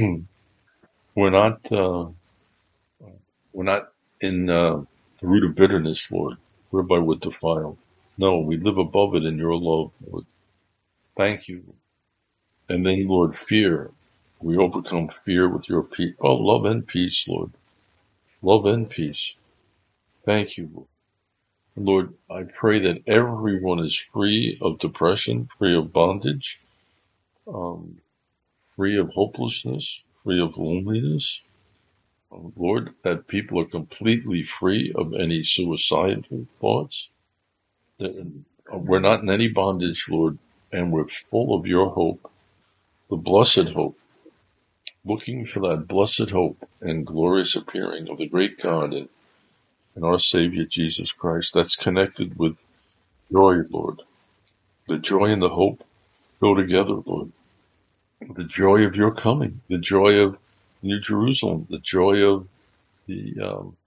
We're not, uh, we're not in uh, the root of bitterness, Lord, whereby we're defiled. No, we live above it in your love, Lord. Thank you. And then, Lord, fear. We overcome fear with your peace. Oh, love and peace, Lord. Love and peace. Thank you, Lord. Lord, I pray that everyone is free of depression, free of bondage, um, free of hopelessness, free of loneliness. Um, Lord, that people are completely free of any suicidal thoughts. That we're not in any bondage, Lord, and we're full of your hope, the blessed hope, looking for that blessed hope and glorious appearing of the great God and, and our Savior Jesus Christ. That's connected with joy, Lord. The joy and the hope go together, Lord. The joy of your coming, the joy of New Jerusalem, the joy of the um,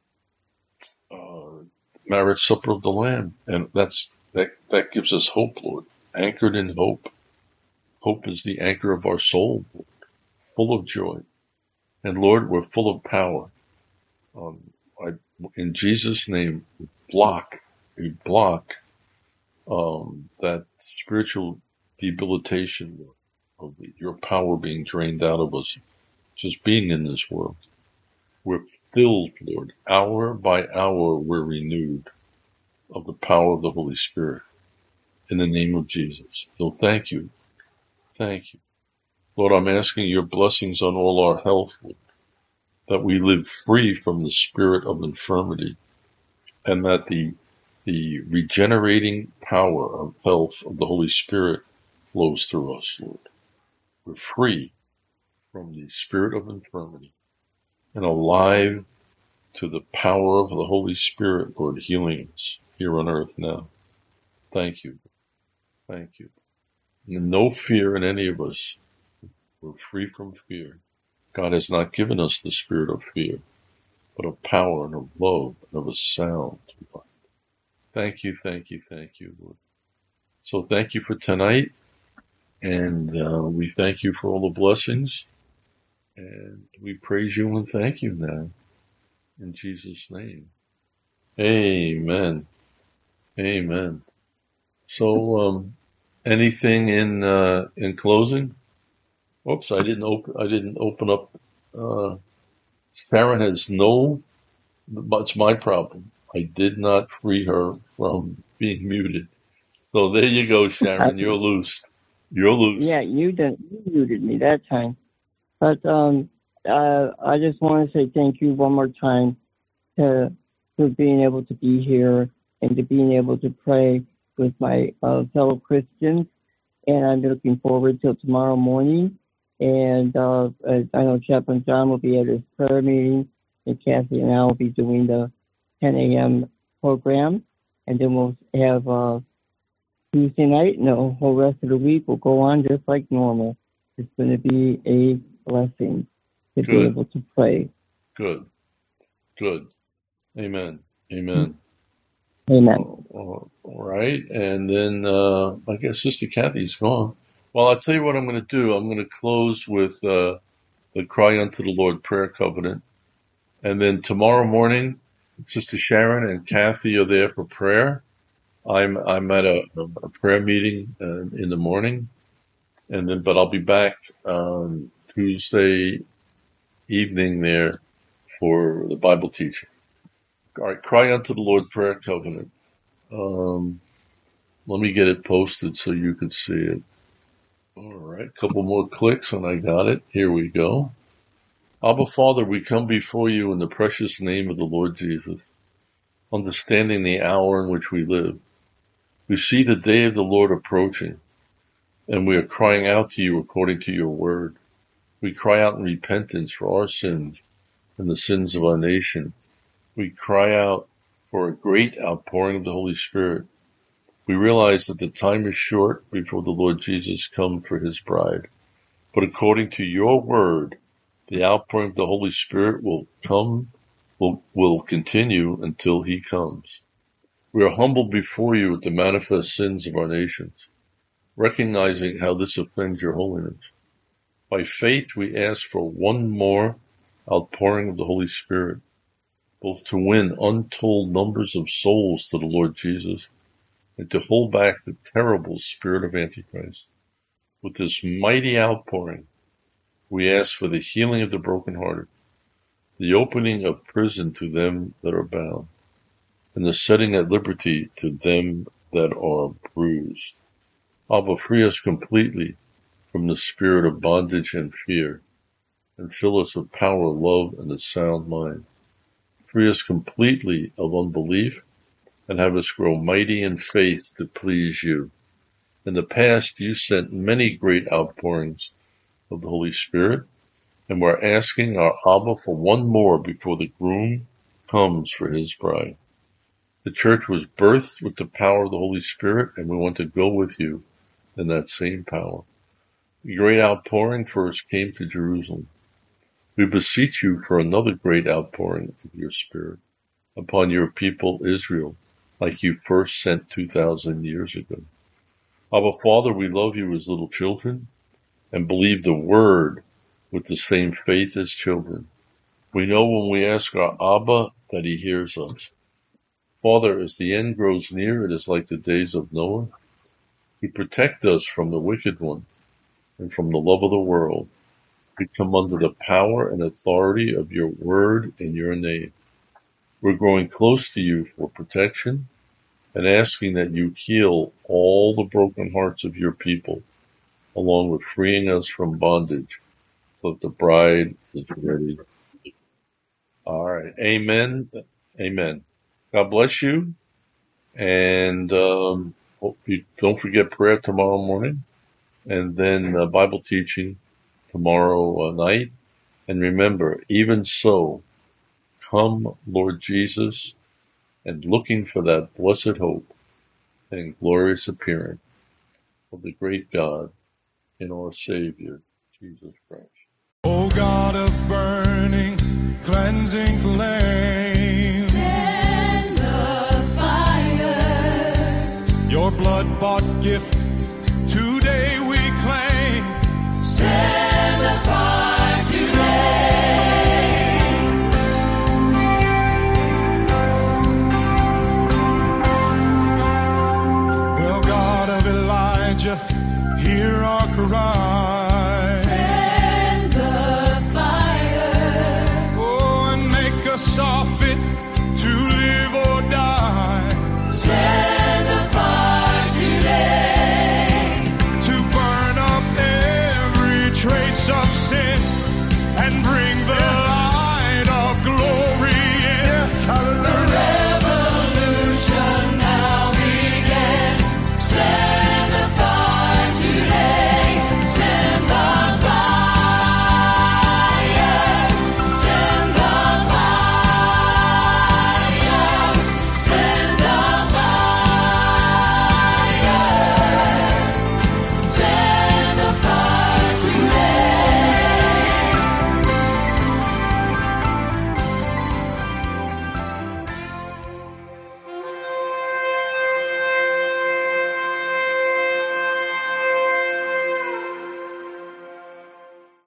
uh, marriage supper of the Lamb, and that's that. That gives us hope, Lord. Anchored in hope. Hope is the anchor of our soul, Lord. Full of joy, and Lord, we're full of power. Um, I, in Jesus' name, block, we block um, that spiritual debilitation, Lord, of the, your power being drained out of us, just being in this world. We're filled, Lord. Hour by hour, we're renewed of the power of the Holy Spirit in the name of Jesus. So thank you. Thank you. Lord, I'm asking your blessings on all our health, Lord, that we live free from the spirit of infirmity, and that the the regenerating power of health of the Holy Spirit flows through us, Lord. We're free from the spirit of infirmity and alive to the power of the Holy Spirit, Lord, healing us here on earth now. Thank you. Thank you. And no fear in any of us. We're free from fear. God has not given us the spirit of fear, but of power and of love and of a sound mind. Thank you, thank you, thank you, Lord. So thank you for tonight. And uh, we thank you for all the blessings. And we praise you and thank you now. In Jesus' name. Amen. Amen. So, um, anything in, uh, in closing? Oops, I didn't open, I didn't open up, uh, Sharon has no, it's my problem. I did not free her from being muted. So there you go, Sharon, you're loose. You're loose. Yeah, you didn't, you muted me that time. But, um, uh, I just want to say thank you one more time to, for being able to be here and to being able to pray with my uh, fellow Christians. And I'm looking forward to tomorrow morning. And uh, I know Chaplain John will be at his prayer meeting, and Kathy and I will be doing the ten a.m. program. And then we'll have uh, Tuesday night, and the whole rest of the week will go on just like normal. It's going to be a blessing to Good. be able to pray. Good. Good. Amen. Amen. Amen. All right. And then, uh, I guess Sister Kathy's gone. Well, I'll tell you what I'm going to do. I'm going to close with, uh, the Cry Unto the Lord prayer covenant. And then tomorrow morning, Sister Sharon and Kathy are there for prayer. I'm, I'm at a, a prayer meeting, uh, in the morning. And then, but I'll be back, um, Tuesday evening there for the Bible teaching. All right. Cry Unto the Lord prayer covenant. Um, let me get it posted so you can see it. All right. A couple more clicks and I got it. Here we go. Abba Father, we come before you in the precious name of the Lord Jesus, understanding the hour in which we live. We see the day of the Lord approaching, and we are crying out to you according to your word. We cry out in repentance for our sins and the sins of our nation. We cry out for a great outpouring of the Holy Spirit. We realize that the time is short before the Lord Jesus comes for his bride. But according to your word, the outpouring of the Holy Spirit will come, will, will continue until he comes. We are humbled before you at the manifest sins of our nations, recognizing how this offends your holiness. By faith, we ask for one more outpouring of the Holy Spirit, both to win untold numbers of souls to the Lord Jesus and to hold back the terrible spirit of Antichrist. With this mighty outpouring, we ask for the healing of the brokenhearted, the opening of prison to them that are bound, and the setting at liberty to them that are bruised. Abba, free us completely from the spirit of bondage and fear, and fill us with power, love, and a sound mind. Free us completely of unbelief, and have us grow mighty in faith to please you. In the past, you sent many great outpourings of the Holy Spirit, and we're asking our Abba for one more before the groom comes for his bride. The church was birthed with the power of the Holy Spirit, and we want to go with you in that same power. The great outpouring first came to Jerusalem. We beseech you for another great outpouring of your Spirit upon your people Israel, like you first sent two thousand years ago. Abba, Father, we love you as little children and believe the word with the same faith as children. We know when we ask our Abba that he hears us. Father, as the end grows near, it is like the days of Noah. You protect us from the wicked one and from the love of the world. We come under the power and authority of your word and your name. We're growing close to you for protection and asking that you heal all the broken hearts of your people, along with freeing us from bondage, so that the bride is ready. All right. Amen. Amen. God bless you. And um, hope you don't forget prayer tomorrow morning, and then uh, Bible teaching tomorrow uh, night. And remember, even so, come, Lord Jesus, and looking for that blessed hope and glorious appearing of the great God and our Savior, Jesus Christ. O God of burning, cleansing flame, send the fire. Your blood-bought gift today we claim. sin and bring the